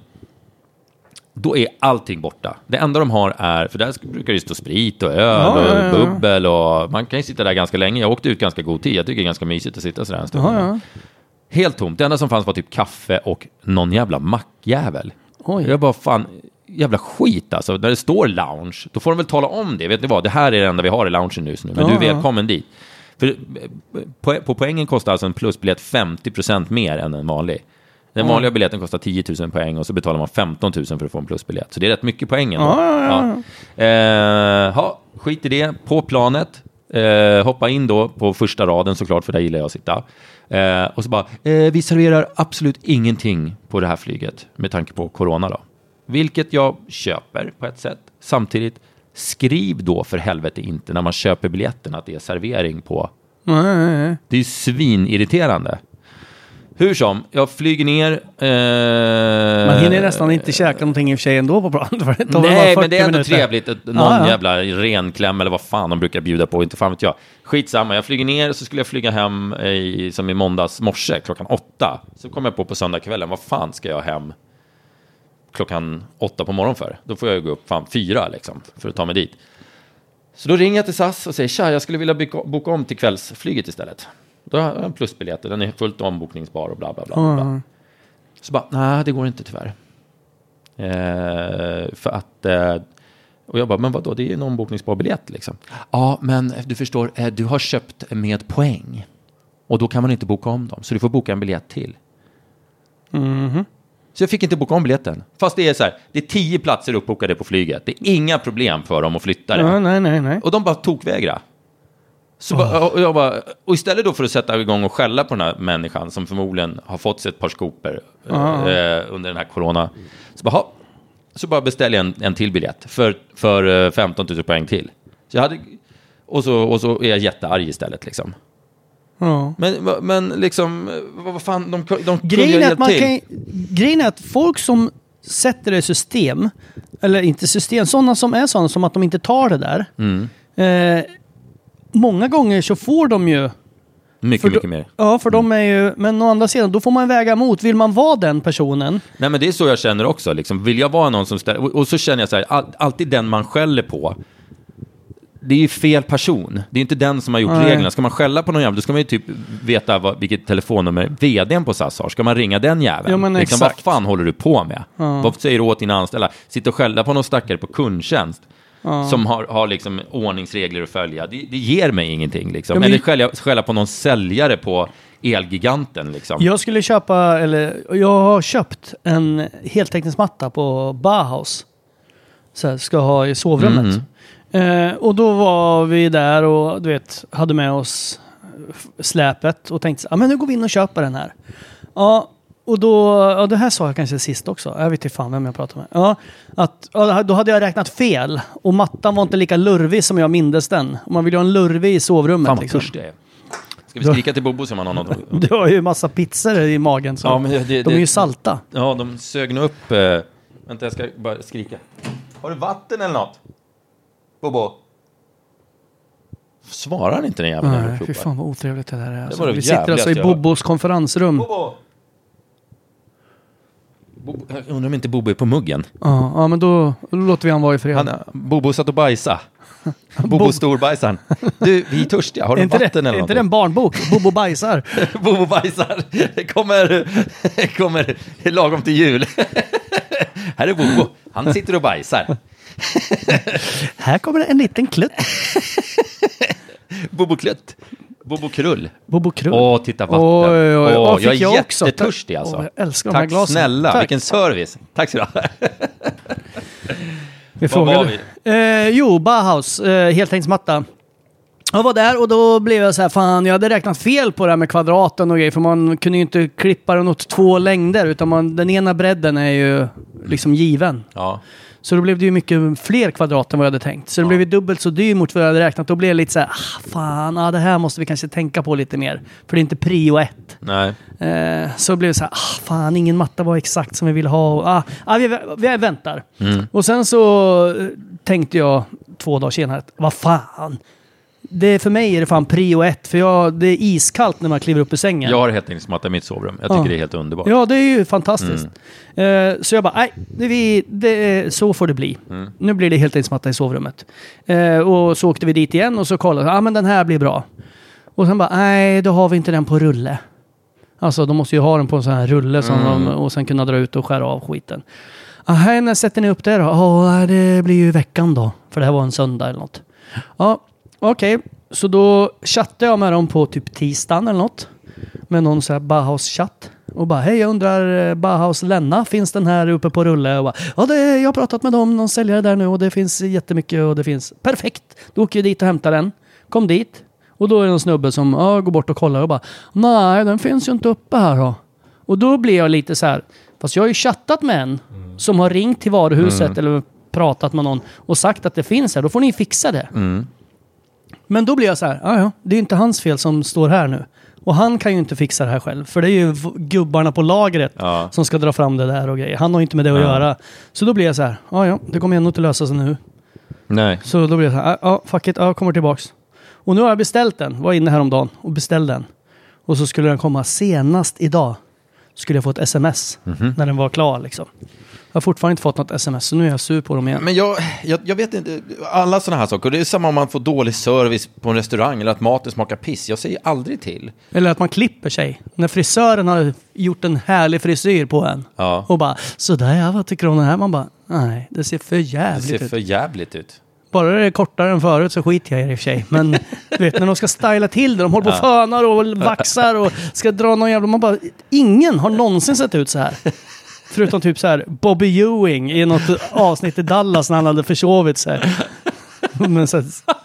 Då är allting borta. Det enda de har är, för där brukar det stå sprit och öl ja, och ja, ja. bubbel, och man kan ju sitta där ganska länge. Jag åkte ut ganska god tid. Jag tycker det är ganska mysigt att sitta sådär en stund. Ja, ja. Helt tomt. Det enda som fanns var typ kaffe och någon jävla mackjävel. Oj. Jag bara, fan, jävla skit alltså. När det står lounge, då får de väl tala om det. Vet ni vad? Det här är det enda vi har i loungen just nu. Men ja, du är välkommen ja. dit. För på, på poängen kostar alltså en plusbiljett femtio procent mer än en vanlig. Den vanliga mm. biljetten kostar tio tusen poäng, och så betalar man femton tusen för att få en plusbiljett. Så det är rätt mycket poäng ändå. Ja, ja, ja. Eh, ha, skit i det. På planet. Eh, hoppa in då på första raden såklart, för där gillar jag att sitta. Eh, och så bara, eh, vi serverar absolut ingenting på det här flyget med tanke på corona då. Vilket jag köper på ett sätt. Samtidigt, skriv då för helvete inte när man köper biljetten att det är servering på. Mm. Det är ju svinirriterande. Hur som, jag flyger ner. Eh, Man hinner nästan inte käka någonting i och för sig ändå på planen. Nej, men det är ändå minuter. Trevligt. Någon ah, ja. jävla renkläm eller vad fan de brukar bjuda på. Inte fan vet jag. Skitsamma, jag flyger ner, så skulle jag flyga hem i, som i måndags morse klockan åtta. Så kom jag på på söndagskvällen, vad fan ska jag hem klockan åtta på morgonen för. Då får jag ju gå upp fan fyra liksom, för att ta mig dit. Så då ringer jag till S A S och säger, tja, jag skulle vilja boka, boka om till kvällsflyget istället. Då har jag en plusbiljett, den är fullt ombokningsbar och bla bla bla. bla. Mm. Så bara, nej, det går inte tyvärr. Eh, för att... Eh, och jag bara, men vadå, det är en ombokningsbar biljett liksom. Ja, men du förstår, eh, du har köpt med poäng. Och då kan man inte boka om dem. Så du får boka en biljett till. Mhm. Så jag fick inte boka om biljetten. Fast det är så här, det är tio platser uppbokade på flyget. Det är inga problem för dem att flytta det. Ja, nej, nej, nej. Och de bara tokvägra. Så oh. bara, och, jag bara, och istället då för att sätta igång och skälla på den här människan som förmodligen har fått sig ett par skoper oh. eh, under den här corona. Så bara, så bara beställer jag en, en till biljett för, för femton tusen poäng till. Så jag hade, och, så, och så är jag jättearg istället liksom. Ja. Men, men liksom, vad fan, de, de grejen, är att man kan, grejen är att folk som sätter det i system, eller inte system, sådana som är sådana som att de inte tar det där. Mm. Eh, många gånger så får de ju... Mycket, mycket då, mer. Ja, för mm. de är ju... Men å andra sidan, då får man väga emot. Vill man vara den personen? Nej, men det är så jag känner också. Liksom. Vill jag vara någon som ställer... Och, och så känner jag så här, all, alltid den man skäller på... Det är ju fel person. Det är inte den som har gjort Nej. reglerna. Ska man skälla på någon jävel, då ska man ju typ veta vad, vilket telefonnummer vdn på S A S har. Ska man ringa den jäveln? Ja, men liksom, vad fan håller du på med? Ja. Vad säger du åt dina anställda? Sitta och skälla på någon stackare på kundtjänst ja. som har, har liksom ordningsregler att följa. Det, det ger mig ingenting. Liksom. Ja, men... Eller skälla, skälla på någon säljare på Elgiganten. Liksom. Jag skulle köpa, eller jag har köpt en heltäckningsmatta på Bauhaus. Så här, ska ha i sovrummet. Mm. Eh, och då var vi där och du vet, hade med oss släpet och tänkte, ja men nu går vi in och köper den här. Ja, och då, ja det här sa jag kanske sist också, jag vet inte fan vem jag pratar med. Ja, att, ja, då hade jag räknat fel och mattan var inte lika lurvig som jag mindes den. Man vill ju ha en lurvig i sovrummet. Fan vad liksom. törstig jag är. Ska vi skrika till Bobo så man har något? Du har ju massa pizzor i magen så. Ja, men det, det, de är ju salta. Ja, de sög nog upp. Eh, vänta, jag ska bara skrika. Har du vatten eller något? Bobo. Svarar han inte den jäveln när du ropar? Fy fan vad otrevligt det där är. Alltså. Det Vi sitter alltså i Bobos konferensrum. Bobo! Bobo! Jag undrar om inte Bobo är på muggen. Ja, ja men då, då låter vi han vara i fred. Han, Bobo satt och bajsa. Bobo storbajsaren. Du, vi är törstiga. Har du vatten det, eller något? Är inte det en barnbok? Bobo bajsar. Bobo bajsar. Det kommer, kommer lagom till jul. Här är Bobo. Han sitter och bajsar. Här kommer en liten klutt. Bobo klutt. Bobo krull. Bobo krull. Åh, titta vatten. Oj, oj, oj. Åh, jag är jag jättetörstig alltså. Åh, jag älskar de Tack här glasen. snälla, Tack. vilken service. Tack så mycket. Vi frågade. Eh, jo, Bauhaus, eh, heltäckningsmatta. Jag var där och då blev jag så här, fan, jag hade räknat fel på det här med kvadraten och grejer, för man kunde ju inte klippa den åt två längder, utan man, den ena bredden är ju liksom given. Ja. Så då blev det ju mycket fler kvadrat än vad jag hade tänkt. Så det ja. blev ju dubbelt så dyrt mot vad jag hade räknat. Då blev det lite så här, ah, fan, ah, det här måste vi kanske tänka på lite mer. För det är inte prio ett. Nej. Eh, så blev det så här, ah, fan, ingen matta var exakt som vi ville ha. Ah, ah, vi, vi väntar. Mm. Och sen så tänkte jag två dagar senare, vad fan. Det, för mig är det fan prio ett, för jag, det är iskallt när man kliver upp i sängen. Jag har heltäckningsmatta i mitt sovrum. Jag tycker ja. det är helt underbart. Ja, det är ju fantastiskt. Mm. Uh, så jag bara, nej, det vi, det, så får det bli. Mm. Nu blir det heltäckningsmatta i sovrummet. Uh, och så åkte vi dit igen och så kollade, ja ah, men den här blir bra. Och sen bara, nej, då har vi inte den på rulle. Alltså, de måste ju ha den på en sån här rulle som mm. de, och sen kunna dra ut och skära av skiten. Aha, när sätter ni upp det då? Ja, oh, det blir ju veckan då. För det här var en söndag eller något. Ja. Okej, okay. Så då chattade jag med dem på typ tisdagen eller något. Med någon så här Bauhaus-chatt. Och bara, hej jag undrar, Bauhaus Länna, finns den här uppe på rulle? Och bara, ja, det, jag har pratat med dem, någon säljare där nu och det finns jättemycket och det finns, perfekt. Då åker jag dit och hämtar den. Kom dit. Och då är det någon snubbe som ja, går bort och kollar och bara, nej den finns ju inte uppe här då. Och då blir jag lite så här, fast jag har ju chattat med en mm. som har ringt till varuhuset mm. eller pratat med någon och sagt att det finns här, då får ni fixa det. Mm. Men då blir jag så här, ja ja, det är inte hans fel som står här nu. Och han kan ju inte fixa det här själv. För det är ju gubbarna på lagret ja. som ska dra fram det där och grejer. Han har inte med det ja. att göra. Så då blir jag så här, ja ja, det kommer ändå inte lösa sig nu. Nej. Så då blir jag så här, ja fuck it, ja, kommer tillbaks. Och nu har jag beställt den, var inne häromdagen och beställde den. Och så skulle den komma senast idag. Skulle jag få ett sms mm-hmm. när den var klar liksom. Jag har fortfarande inte fått något sms, så nu är jag sur på dem igen. Men jag, jag, jag vet inte, alla sådana här saker. Det är samma om man får dålig service på en restaurang eller att maten smakar piss. Jag säger aldrig till. Eller att man klipper sig. När frisören har gjort en härlig frisyr på en. Ja. Och bara, sådär, vad tycker du om den här? Man bara, nej, det ser för jävligt ut. Det ser för jävligt ut. Bara det är kortare än förut så skiter jag i det i och för sig. Men du vet, när de ska styla till det, de håller på och fönar och vaxar och ska dra någon jävla... Man bara, ingen har någonsin sett ut så här. Förutom typ så här Bobby Ewing i något avsnitt i Dallas när han hade försovit sig. Men så här,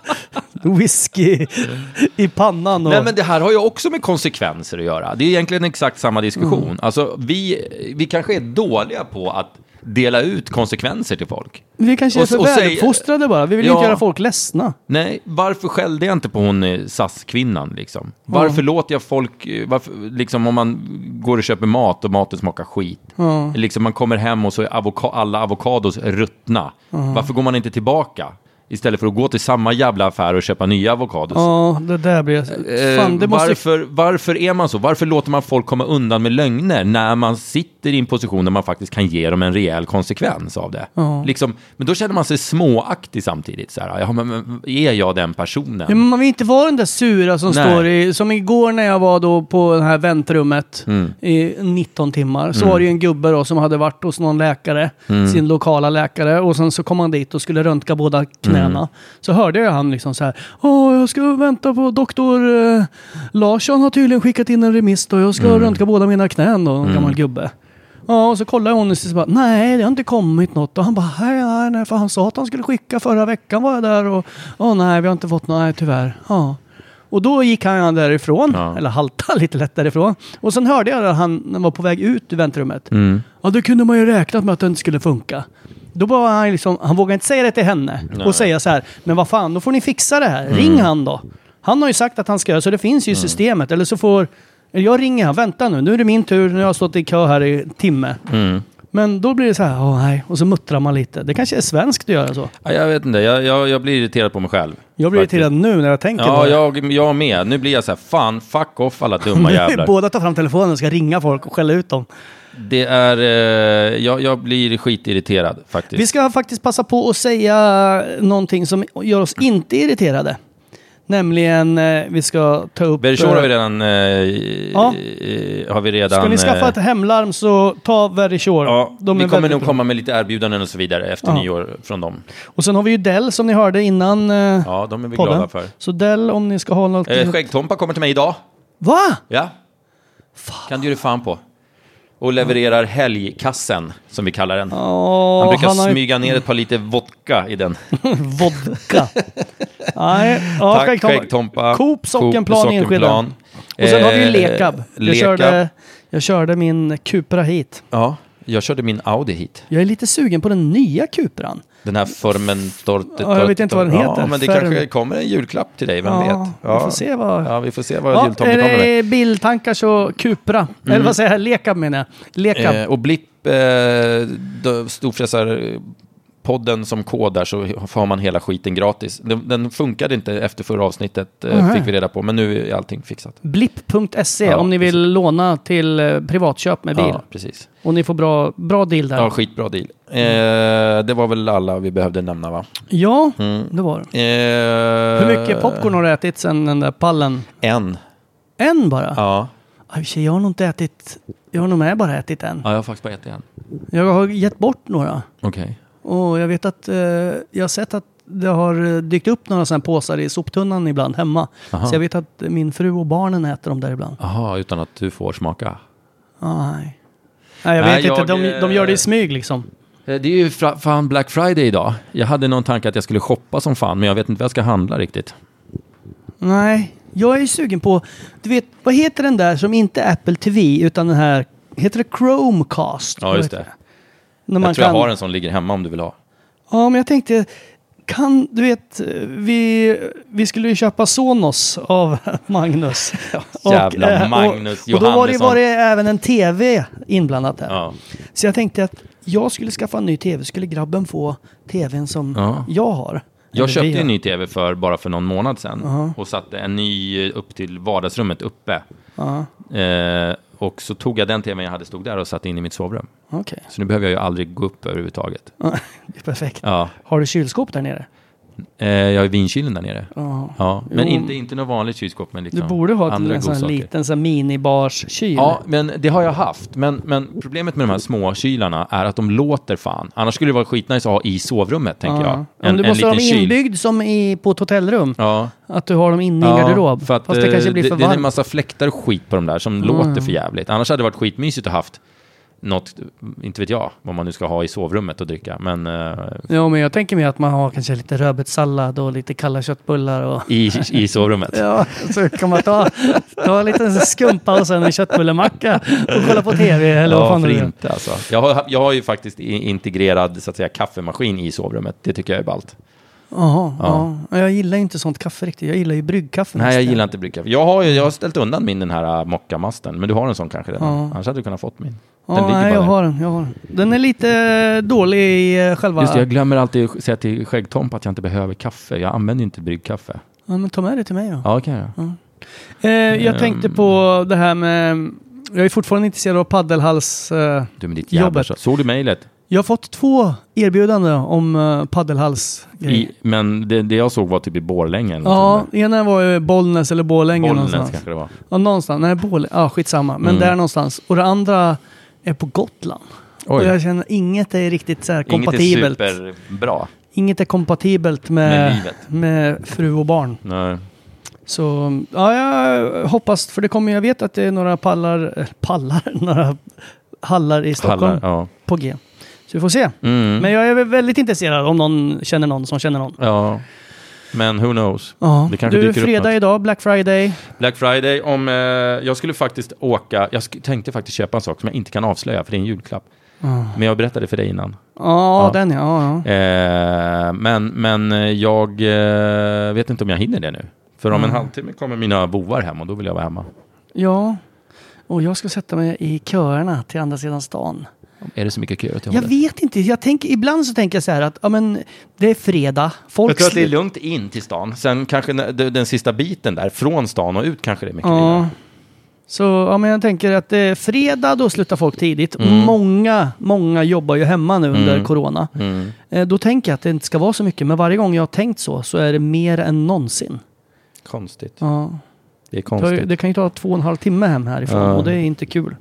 whisky i pannan. Och... Nej, men det här har ju också med konsekvenser att göra. Det är egentligen exakt samma diskussion. Mm. Alltså, vi, vi kanske är dåliga på att dela ut konsekvenser till folk. Vi kanske är för väluppfostrade bara. Vi vill ja, inte göra folk ledsna. Nej, varför skällde jag inte på hon S A S-kvinnan liksom? Varför mm. låter jag folk, varför, liksom om man går och köper mat och maten smakar skit. Mm. Liksom man kommer hem och så är avoka- alla avokados ruttna. Mm. Varför går man inte tillbaka? Istället för att gå till samma jävla affär och köpa nya avokados. Ja, det där blir... Fan, det måste... varför, varför är man så? Varför låter man folk komma undan med lögner när man sitter i en position där man faktiskt kan ge dem en rejäl konsekvens av det? Ja. Liksom, men då känner man sig småaktig samtidigt. Så här, ja, men, men, är jag den personen? Ja, men man vill inte vara den där sura som Nej. står i... Som igår när jag var då på det här väntrummet mm. i nitton timmar. Så mm. var det ju en gubbe då som hade varit hos någon läkare. Mm. Sin lokala läkare. Och sen så kom han dit och skulle röntga båda knä. Mm. Så hörde jag han liksom så här: åh, jag ska vänta på doktor eh, Larsson har tydligen skickat in en remiss och jag ska mm. röntga båda mina knän då, en mm. gammal gubbe. Ja, och så kollar hon och så bara, nej, det har inte kommit något. Och han bara, nej, nej, nej, för han sa att han skulle skicka förra veckan var jag där och, åh nej, vi har inte fått något, nej, tyvärr. Ja. Och då gick han därifrån, ja. eller halta lite lätt därifrån. Och sen hörde jag att han var på väg ut ur väntrummet. Mm. Ja, då kunde man ju räknat med att det inte skulle funka. Då var han liksom, han vågade inte säga det till henne. Nej. Och säga så här, men vad fan, då får ni fixa det här. Mm. Ring han då. Han har ju sagt att han ska göra, så det finns ju i mm. systemet. Eller så får, jag ringer han, vänta nu, nu är det min tur, nu har jag stått i kö här i timme. Mm. Men då blir det så här, åh nej, och så muttrar man lite. Det kanske är svenskt att göra så. Ja, jag vet inte, jag, jag, jag blir irriterad på mig själv. Jag blir faktiskt irriterad nu när jag tänker ja, på det. Ja, jag, jag med. Nu blir jag så här, fan, fuck off alla dumma jävlar. Båda tar fram telefonen och ska ringa folk och skälla ut dem. Det är, eh, jag, jag blir skitirriterad faktiskt. Vi ska faktiskt passa på att säga någonting som gör oss inte irriterade. Nämligen, eh, vi ska ta upp... Verisure har vi redan... Eh, ja. eh, har vi redan ska ni skaffa ett hemlarm så ta Verisure. Ja, de vi kommer nog komma med lite erbjudanden och så vidare efter ja. nyår från dem. Och sen har vi ju Dell som ni hörde innan eh, ja, de är vi podden. Glada för. Så Dell, om ni ska ha något... Eh, Skäggtompa kommer till mig idag. Va? Ja. Fan. Kan du göra fan på. Och levererar helgkassen, som vi kallar den. Oh, han brukar han har... smyga ner ett par lite vodka i den. Vodka. Nej, ja, tack, Skäggtompa. Coop, Sockenplan, Enskilda. Och sen har vi ju Lekab. Jag, Lekab. Körde, jag körde min Cupra hit. Ja, jag körde min Audi hit. Jag är lite sugen på den nya Cupran. Den här formen tortet. Ja, jag vet inte vad den heter. Ja, men det Förm... kanske kommer en julklapp till dig, vem ja, vet. Ja, vi får se vad... Ja, vi får se vad ja, jultomten kommer med. Är det biltankar så Cupra. Mm. Eller vad säger jag? Lekab menar jag. Lekab. Eh, och Blipp, eh, storfräsar podden som kodar så har man hela skiten gratis. Den, den funkade inte efter förra avsnittet, uh-huh. fick vi reda på, men nu är allting fixat. Blipp punkt se ja, om ni vill precis. låna till eh, privatköp med bil. Ja, precis. Och ni får bra, bra deal där. Ja, skitbra deal. Eh, det var väl alla vi behövde nämna, va? Ja, mm. det var det. Eh, Hur mycket popcorn har du ätit sen den där pallen? En. En bara? Ja. Jag har nog inte ätit, jag har nog med bara ätit en. Ja, jag har faktiskt bara ätit en. Jag har gett bort några. Okej. Okay. Och jag vet att eh, jag har sett att det har dykt upp några sådana påsar i soptunnan ibland hemma. Aha. Så jag vet att min fru och barnen äter dem där ibland. Jaha, utan att du får smaka? Ah, nej. Nej, jag vet nej, inte. Jag, de, de gör det i smyg liksom. Det är ju fra, fan Black Friday idag. Jag hade någon tanke att jag skulle shoppa som fan, men jag vet inte vad jag ska handla riktigt. Nej, jag är ju sugen på... Du vet, vad heter den där som inte är Apple T V utan den här... Heter det Chromecast? Ja, just det. När man jag tror kan... jag har en som ligger hemma om du vill ha. Ja, men jag tänkte, kan, du vet, vi, vi skulle ju köpa Sonos av Magnus. Jävla och, äh, Magnus och, och då var det, var det även en tv inblandat här. Ja. Så jag tänkte att jag skulle skaffa en ny tv, skulle grabben få tvn som ja. jag har. Jag köpte en ny tv för bara för någon månad sedan uh-huh. och satte en ny upp till vardagsrummet uppe. Uh-huh. Eh, och så tog jag den tvn jag hade stod där och satt in i mitt sovrum. Okay. Så nu behöver jag ju aldrig gå upp överhuvudtaget. Perfekt. Ja. Har du kylskåp där nere? Eh, jag har vinkylen där nere. Oh. Ja, men inte, inte något vanligt kylskåp. Men liksom du borde ha andra en sån liten sån minibars-kyl. Ja, men det har jag haft. Men, men problemet med de här små kylarna är att de låter fan. Annars skulle det vara skitnice att ha i sovrummet, tänker ja. jag. En, du måste ha dem inbyggd som i, på ett hotellrum. Ja. Att du har dem inne i ja, garderob. För att, Fast det kanske blir för varmt. Det är en massa fläktar och skit på de där som mm. låter för jävligt. Annars hade det varit skitmysigt att haft något, inte vet jag, vad man nu ska ha i sovrummet och dricka. Men, uh, ja, men jag tänker mig att man har kanske lite rödbetssallad och lite kalla köttbullar. Och I, i sovrummet? Ja, så kan man ta, ta en liten skumpa och sen en köttbullemacka och kolla på tv. Eller ja, vad fan för det inte alltså. Jag har, jag har ju faktiskt integrerad så att säga kaffemaskin i sovrummet. Det tycker jag är ballt. Aha, ja, ja. Jag gillar ju inte sånt kaffe riktigt. Jag gillar ju bryggkaffe. Nej, jag gillar inte bryggkaffe. Jag har ju jag har ställt undan min den här mockamasten, men du har en sån kanske redan. Ja. Annars hade du kunnat fått min. Den ja, nej, jag har den, jag har den. Den är lite dålig i själva... Just det, jag glömmer alltid att säga till Skäggtomp att jag inte behöver kaffe. Jag använder inte bryggkaffe. Ja, men ta med det till mig då. Ja, okej. Okay, ja. ja. eh, jag um... tänkte på det här med... Jag är fortfarande intresserad av paddelhals eh, Du med ditt jävla så. Såg du mejlet? Jag har fått två erbjudanden om uh, paddelhals. I, men det, det jag såg var typ i Borlänge. Ja, ena var ju Bollnäs eller Borlänge. Bollnäs någonstans. kanske det var. Ja, någonstans. Nej, Borlänge. Ja, skitsamma. Men mm. där någonstans. Och det andra är på Gotland. Oj. Och jag känner inget är riktigt så här kompatibelt. Inget är superbra. Inget är kompatibelt med, med, med fru och barn. Nej. Så ja, jag hoppas, för det kommer, jag vet att det är några pallar, pallar, några hallar i Stockholm hallar, ja. på G. Så vi får se. Mm. Men jag är väldigt intresserad om någon känner någon som känner någon. Ja, men who knows? Ja. Det kanske du, dyker fredag upp idag, Black Friday. Black Friday, om eh, jag skulle faktiskt åka, jag sk- tänkte faktiskt köpa en sak som jag inte kan avslöja för det är en julklapp. Mm. Men jag berättade för dig innan. Ja, ja. den ja. ja. Eh, men, men jag eh, vet inte om jag hinner det nu. För om mm. en halvtimme kommer mina bovar hem och då vill jag vara hemma. Ja, och jag ska sätta mig i köerna till andra sidan stan. Är det så mycket köer till Jag hållet? vet inte. Jag tänker, ibland så tänker jag så här att ja, men, det är fredag. Folk jag tror att det är lugnt in till stan. Sen kanske den, den sista biten där, från stan och ut kanske det är mycket ja. mindre. Så ja, men jag tänker att det är fredag, då slutar folk tidigt. Mm. Många, många jobbar ju hemma nu under mm. corona. Mm. Eh, då tänker jag att det inte ska vara så mycket. Men varje gång jag har tänkt så, så är det mer än någonsin. Konstigt. Ja. Det är konstigt. Det kan ju ta två och en halv timme hem härifrån ja. och det är inte kul.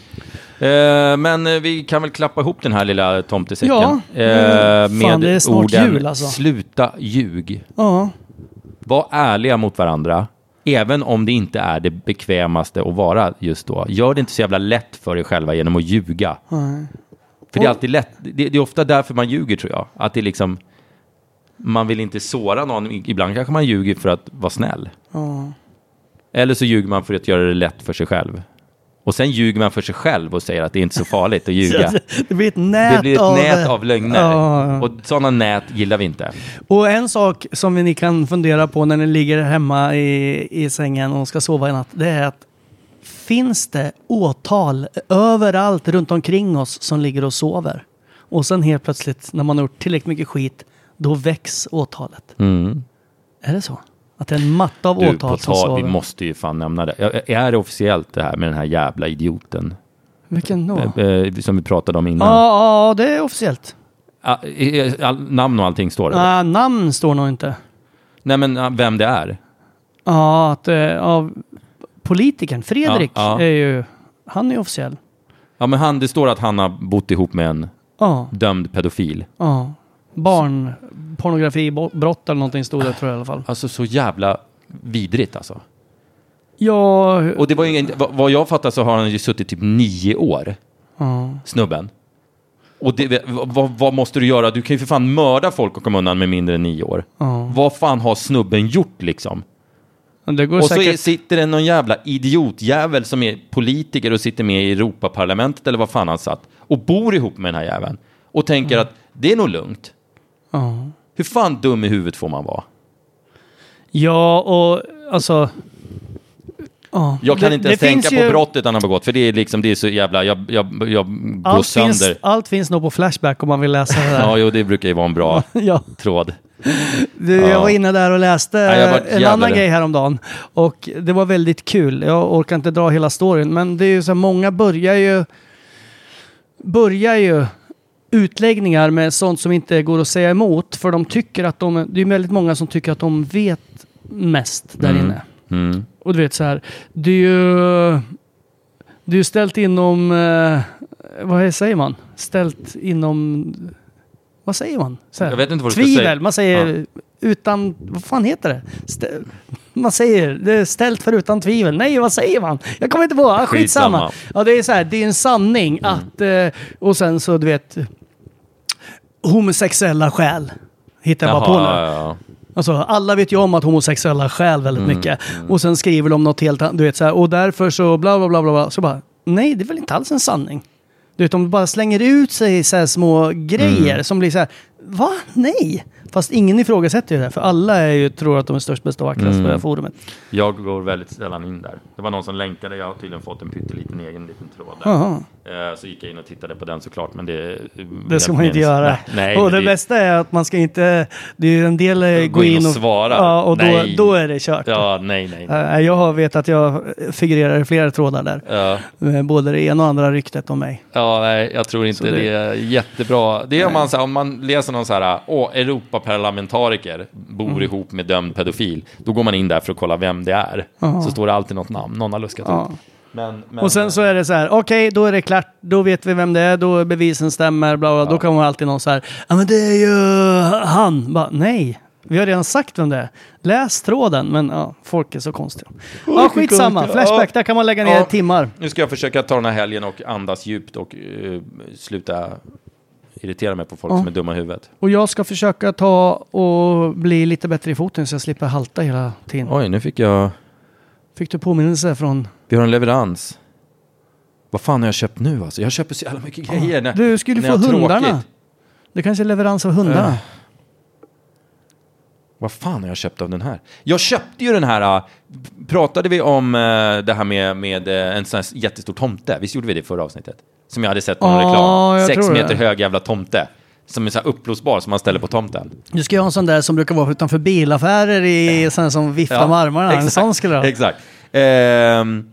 Eh, men vi kan väl klappa ihop den här lilla tomtesäcken. Ja, eh, med fan, det är snart orden jul alltså. Sluta ljug. Ja. Var ärliga mot varandra. Även om det inte är det bekvämaste att vara just då. Gör det inte så jävla lätt för er själva genom att ljuga. Mm. För det är alltid lätt. Det, det är ofta därför man ljuger, tror jag. Att det är liksom... Man vill inte såra någon. Ibland kanske man ljuger för att vara snäll. Mm. Eller så ljuger man för att göra det lätt för sig själv. Och sen ljuger man för sig själv och säger att det är inte så farligt att ljuga. Det blir ett nät, det blir ett av... nät av lögner. Ja. Och sådana nät gillar vi inte. Och en sak som ni kan fundera på när ni ligger hemma i, i sängen och ska sova i natt, det är att finns det åtal överallt runt omkring oss som ligger och sover? Och sen helt plötsligt, när man har gjort tillräckligt mycket skit, då väcks åtalet. Mm. Är det så? Att det är en matta av du, åtal som sover? Vi måste ju fan nämna det. Är det officiellt det här med den här jävla idioten? Vilken då? Eh, som vi pratade om innan. Ja, ja, det är officiellt. Ah, all, namn och allting står det? Ja, namn står nog inte. Nej, men vem det är? Ja, att ja, politikern Fredrik ja, ja. är ju, han är officiell. Ja, men han, det står att han har bott ihop med en ja. dömd pedofil. Ja. Barn, pornografi, brott eller någonting stod det, tror jag i alla fall. Alltså så jävla vidrigt alltså. Ja. Och det var ingen, vad jag fattar så har han ju suttit typ nio år. Ja. Snubben. Och det, vad, vad måste du göra? Du kan ju för fan mörda folk och komma undan med mindre än nio år. Ja. Vad fan har snubben gjort liksom? Det går och säkert... så är, sitter det någon jävla idiotjävel som är politiker och sitter med i Europaparlamentet eller vad fan han satt. Och bor ihop med den här jäveln. Och tänker mm. att det är nog lugnt. Ja. Hur fan dum i huvudet får man vara? Ja, och alltså... Ja. Jag kan det, inte ens det tänka ju... på brottet han har begått. För det är liksom, det är så jävla... Jag, jag, jag går allt sönder. Finns, allt finns nog på Flashback om man vill läsa det där. Ja, jo, det brukar ju vara en bra ja. tråd. Du, jag var inne där och läste ja, en annan grej häromdagen. Och det var väldigt kul. Jag orkar inte dra hela storyn. Men det är ju så här, många börjar ju börjar ju utläggningar med sånt som inte går att säga emot. För de tycker att de, det är väldigt många som tycker att de vet mest där mm. inne. Mm. Och du vet så här, det är ju du är ställt inom eh, vad säger man? Ställt inom vad säger man? Så här, jag vet inte vad du tvivel, ska säga. Man säger ja. utan, vad fan heter det? Stä, man säger, det är ställt för utan tvivel. Nej, vad säger man? Jag kommer inte på, ah, skitsamma. skitsamma. Ja, det är så här, det är en sanning mm. att, eh, och sen så du vet, homosexuella skäl hittar jag bara på nu. Ja, ja. Alltså, alla vet ju om att homosexuella skäl väldigt mm, mycket. Mm. Och sen skriver de något helt annat, du vet så här, och därför så bla bla bla bla bla. Så bara, nej, det är väl inte alls en sanning. Du vet, de bara slänger ut sig så här små grejer mm. som blir så här, va? Nej. Fast ingen ifrågasätter ju det, för alla är ju, tror att de är störst, bäst och vackrast mm. på det här forumet. Jag går väldigt sällan in där. Det var någon som länkade, jag har tydligen fått en pytteliten egen liten tråd där. Uh, så gick jag in och tittade på den såklart, men det... Det ska man inte göra. Nej, nej, och det, det bästa är att man ska inte... Det är ju en del gå in och, och svara. Ja, och då, då är det kört. Ja, nej, nej. nej. Uh, jag har vet att jag figurerar i flera trådar där. Ja. Uh, både det ena och andra ryktet om mig. Ja, nej, jag tror inte det... det är jättebra. Det är om man, så här, om man läser någon så här, åh, Europaparlamentariker bor mm. ihop med dömd pedofil. Då går man in där för att kolla vem det är. Uh-huh. Så står det alltid något namn. Någon har luskat uh-huh. ut. Men, men, och sen så är det så här, okej, okay, då är det klart, då vet vi vem det är, då bevisen stämmer, bla bla, ja. Då kommer alltid någon så här, ja men det är ju han. Bara, nej, vi har redan sagt vem det är. Läs tråden, men ja, folk är så konstiga. Ja, skitsamma, Flashback, ja. Där kan man lägga ner ja. timmar. Nu ska jag försöka ta den här helgen och andas djupt och uh, sluta irritera mig på folk ja. som är dumma i huvudet. Och jag ska försöka ta och bli lite bättre i foten så jag slipper halta hela tiden. Oj, nu fick jag... Fick du påminnelse från... Vi har en leverans. Vad fan har jag köpt nu alltså? Jag köper så jävla mycket grejer. När, du skulle få hundarna. Tråkigt. Det kanske är leverans av hundarna. Uh. Vad fan har jag köpt av den här? Jag köpte ju den här... Uh, pratade vi om uh, det här med, med uh, en sån här jättestor tomte? Visst gjorde vi det i förra avsnittet? Som jag hade sett på någon oh, reklam. Sex meter det. hög jävla tomte. Som är så här uppblåsbar som man ställer på tomten. Du ska ju ha en sån där som brukar vara utanför bilaffärer i sån som viftar ja, med armarna. Exakt, en sån skulle ha. Exakt. Ehm,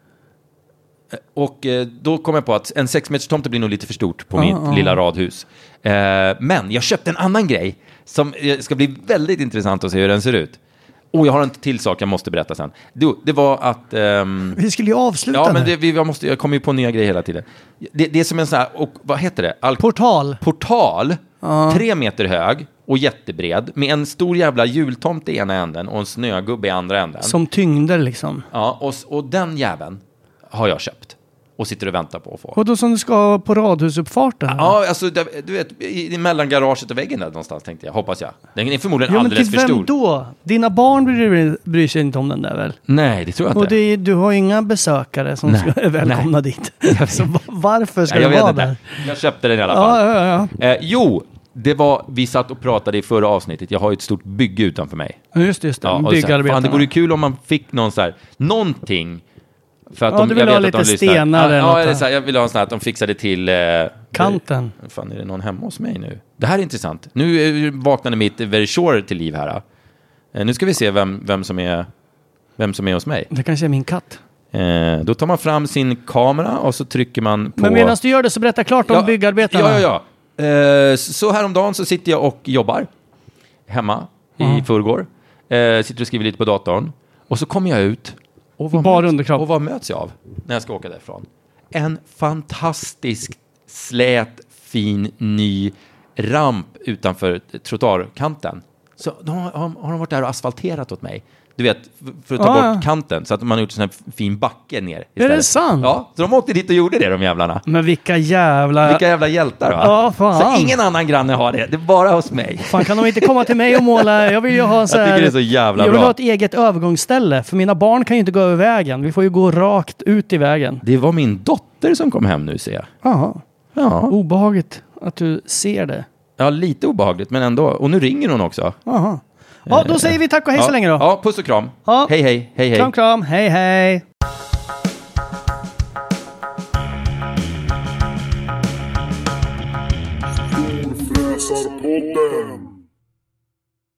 och då kom jag på att en sex meters tomte blir nog lite för stort på ah, mitt ah. lilla radhus. Ehm, men jag köpte en annan grej som ska bli väldigt intressant att se hur den ser ut. Och jag har en till sak jag måste berätta sen. Det, det var att... Um, vi skulle ju avsluta Ja, men det, vi, jag, måste, jag kommer ju på nya grejer hela tiden. Det, det är som en sån här... Och, vad heter det? Al- portal. Portal. Uh. Tre meter hög och jättebred. Med en stor jävla jultomte i ena änden och en snögubbe i andra änden. Som tyngder liksom. Ja, och, och den jäveln har jag köpt. Och sitter och väntar på att få. Och då som du ska på radhusuppfarten? Ja, alltså du vet, i mellan garaget och väggen där någonstans tänkte jag, hoppas jag. Den är förmodligen ja, alldeles för stor. Men till vem då? Dina barn bryr, bryr sig inte om den där väl? Nej, det tror jag inte. Och det, du har inga besökare som nej, ska välkomna nej. dit. Så varför ska ja, du vara inte. där? Jag köpte den i alla fall. Ja, ja, ja. Eh, jo, det var, vi satt och pratade i förra avsnittet. Jag har ju ett stort bygge utanför mig. Just det, just det. Ja, Byggarbetarna. Fan, det vore kul om man fick någon så här, någonting. För att ja, de, du vill jag ha vet lite att de stenar. Ja, ja, så här, jag vill ha en sån här att de fixade till... Eh, kanten. Eh, fan, är det någon hemma hos mig nu? Det här är intressant. Nu vaknade mitt Very Sure till liv här. Eh, nu ska vi se vem, vem, som är, vem som är hos mig. Det kanske är min katt. Eh, då tar man fram sin kamera och så trycker man på... Men medan du gör det så berätta klart om ja, byggarbetarna. Ja, ja, ja. Eh, så häromdagen så sitter jag och jobbar hemma mm. i förrgår. Eh, sitter och skriver lite på datorn. Och så kommer jag ut... Och vad, Bara möts, och vad möts jag av när jag ska åka därifrån? En fantastisk, slät, fin, ny ramp utanför trottoarkanten. Så de har, har de varit där och asfalterat åt mig. Du vet, för att ta ah. bort kanten. Så att man har gjort en sån här fin backe ner istället. Är det sant? Ja, så de åkte dit och gjorde det, de jävlarna. Men vilka jävla... Vilka jävla hjältar, va? Ja, fan. Så ingen annan granne har det. Det är bara hos mig. Fan, kan de inte komma till mig och måla? Jag vill ju ha så här... Jag tycker det är så jävla jag bra. Jag vill ha ett eget övergångsställe. För mina barn kan ju inte gå över vägen. Vi får ju gå rakt ut i vägen. Det var min dotter som kom hem nu, ser jag. Jaha. Ja. Obehagligt att du ser det. Ja, lite obehagligt, men ändå. Och nu ringer hon också. Jaha. Ja, då säger vi tack och hej ja, så länge då. Ja, puss och kram. Ja. Hej, hej, hej, hej. Kram, kram, hej, hej. Storfräsarpodden.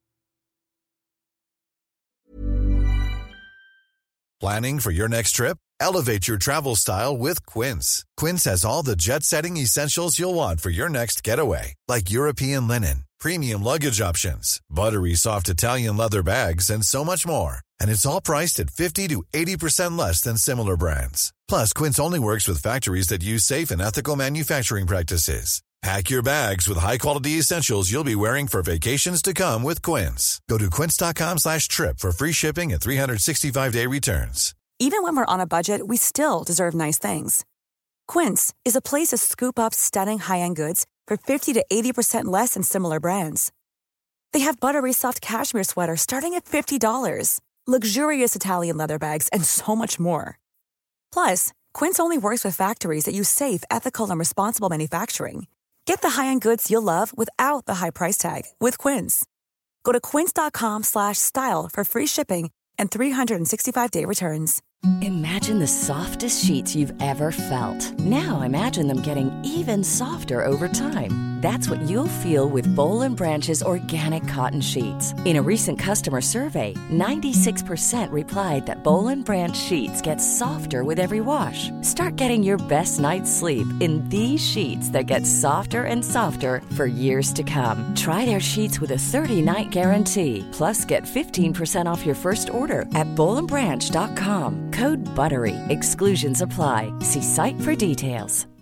Planning for your next trip? Elevate your travel style with Quince. Quince has all the jet-setting essentials you'll want for your next getaway, like European linen, premium luggage options, buttery soft Italian leather bags, and so much more. And it's all priced at fifty to eighty percent less than similar brands. Plus, Quince only works with factories that use safe and ethical manufacturing practices. Pack your bags with high-quality essentials you'll be wearing for vacations to come with Quince. Go to quince.com slash trip for free shipping and three sixty-five day returns. Even when we're on a budget, we still deserve nice things. Quince is a place to scoop up stunning high-end goods for fifty to eighty percent less than similar brands. They have buttery soft cashmere sweaters starting at fifty dollars, luxurious Italian leather bags, and so much more. Plus, Quince only works with factories that use safe, ethical, and responsible manufacturing. Get the high-end goods you'll love without the high price tag with Quince. Go to quince.com slash style for free shipping and three sixty-five day returns. Imagine the softest sheets you've ever felt. Now imagine them getting even softer over time. That's what you'll feel with Boll and Branch's organic cotton sheets. In a recent customer survey, ninety-six percent replied that Boll and Branch sheets get softer with every wash. Start getting your best night's sleep in these sheets that get softer and softer for years to come. Try their sheets with a thirty night guarantee. Plus, get fifteen percent off your first order at boll and branch dot com. Code BUTTERY. Exclusions apply. See site for details.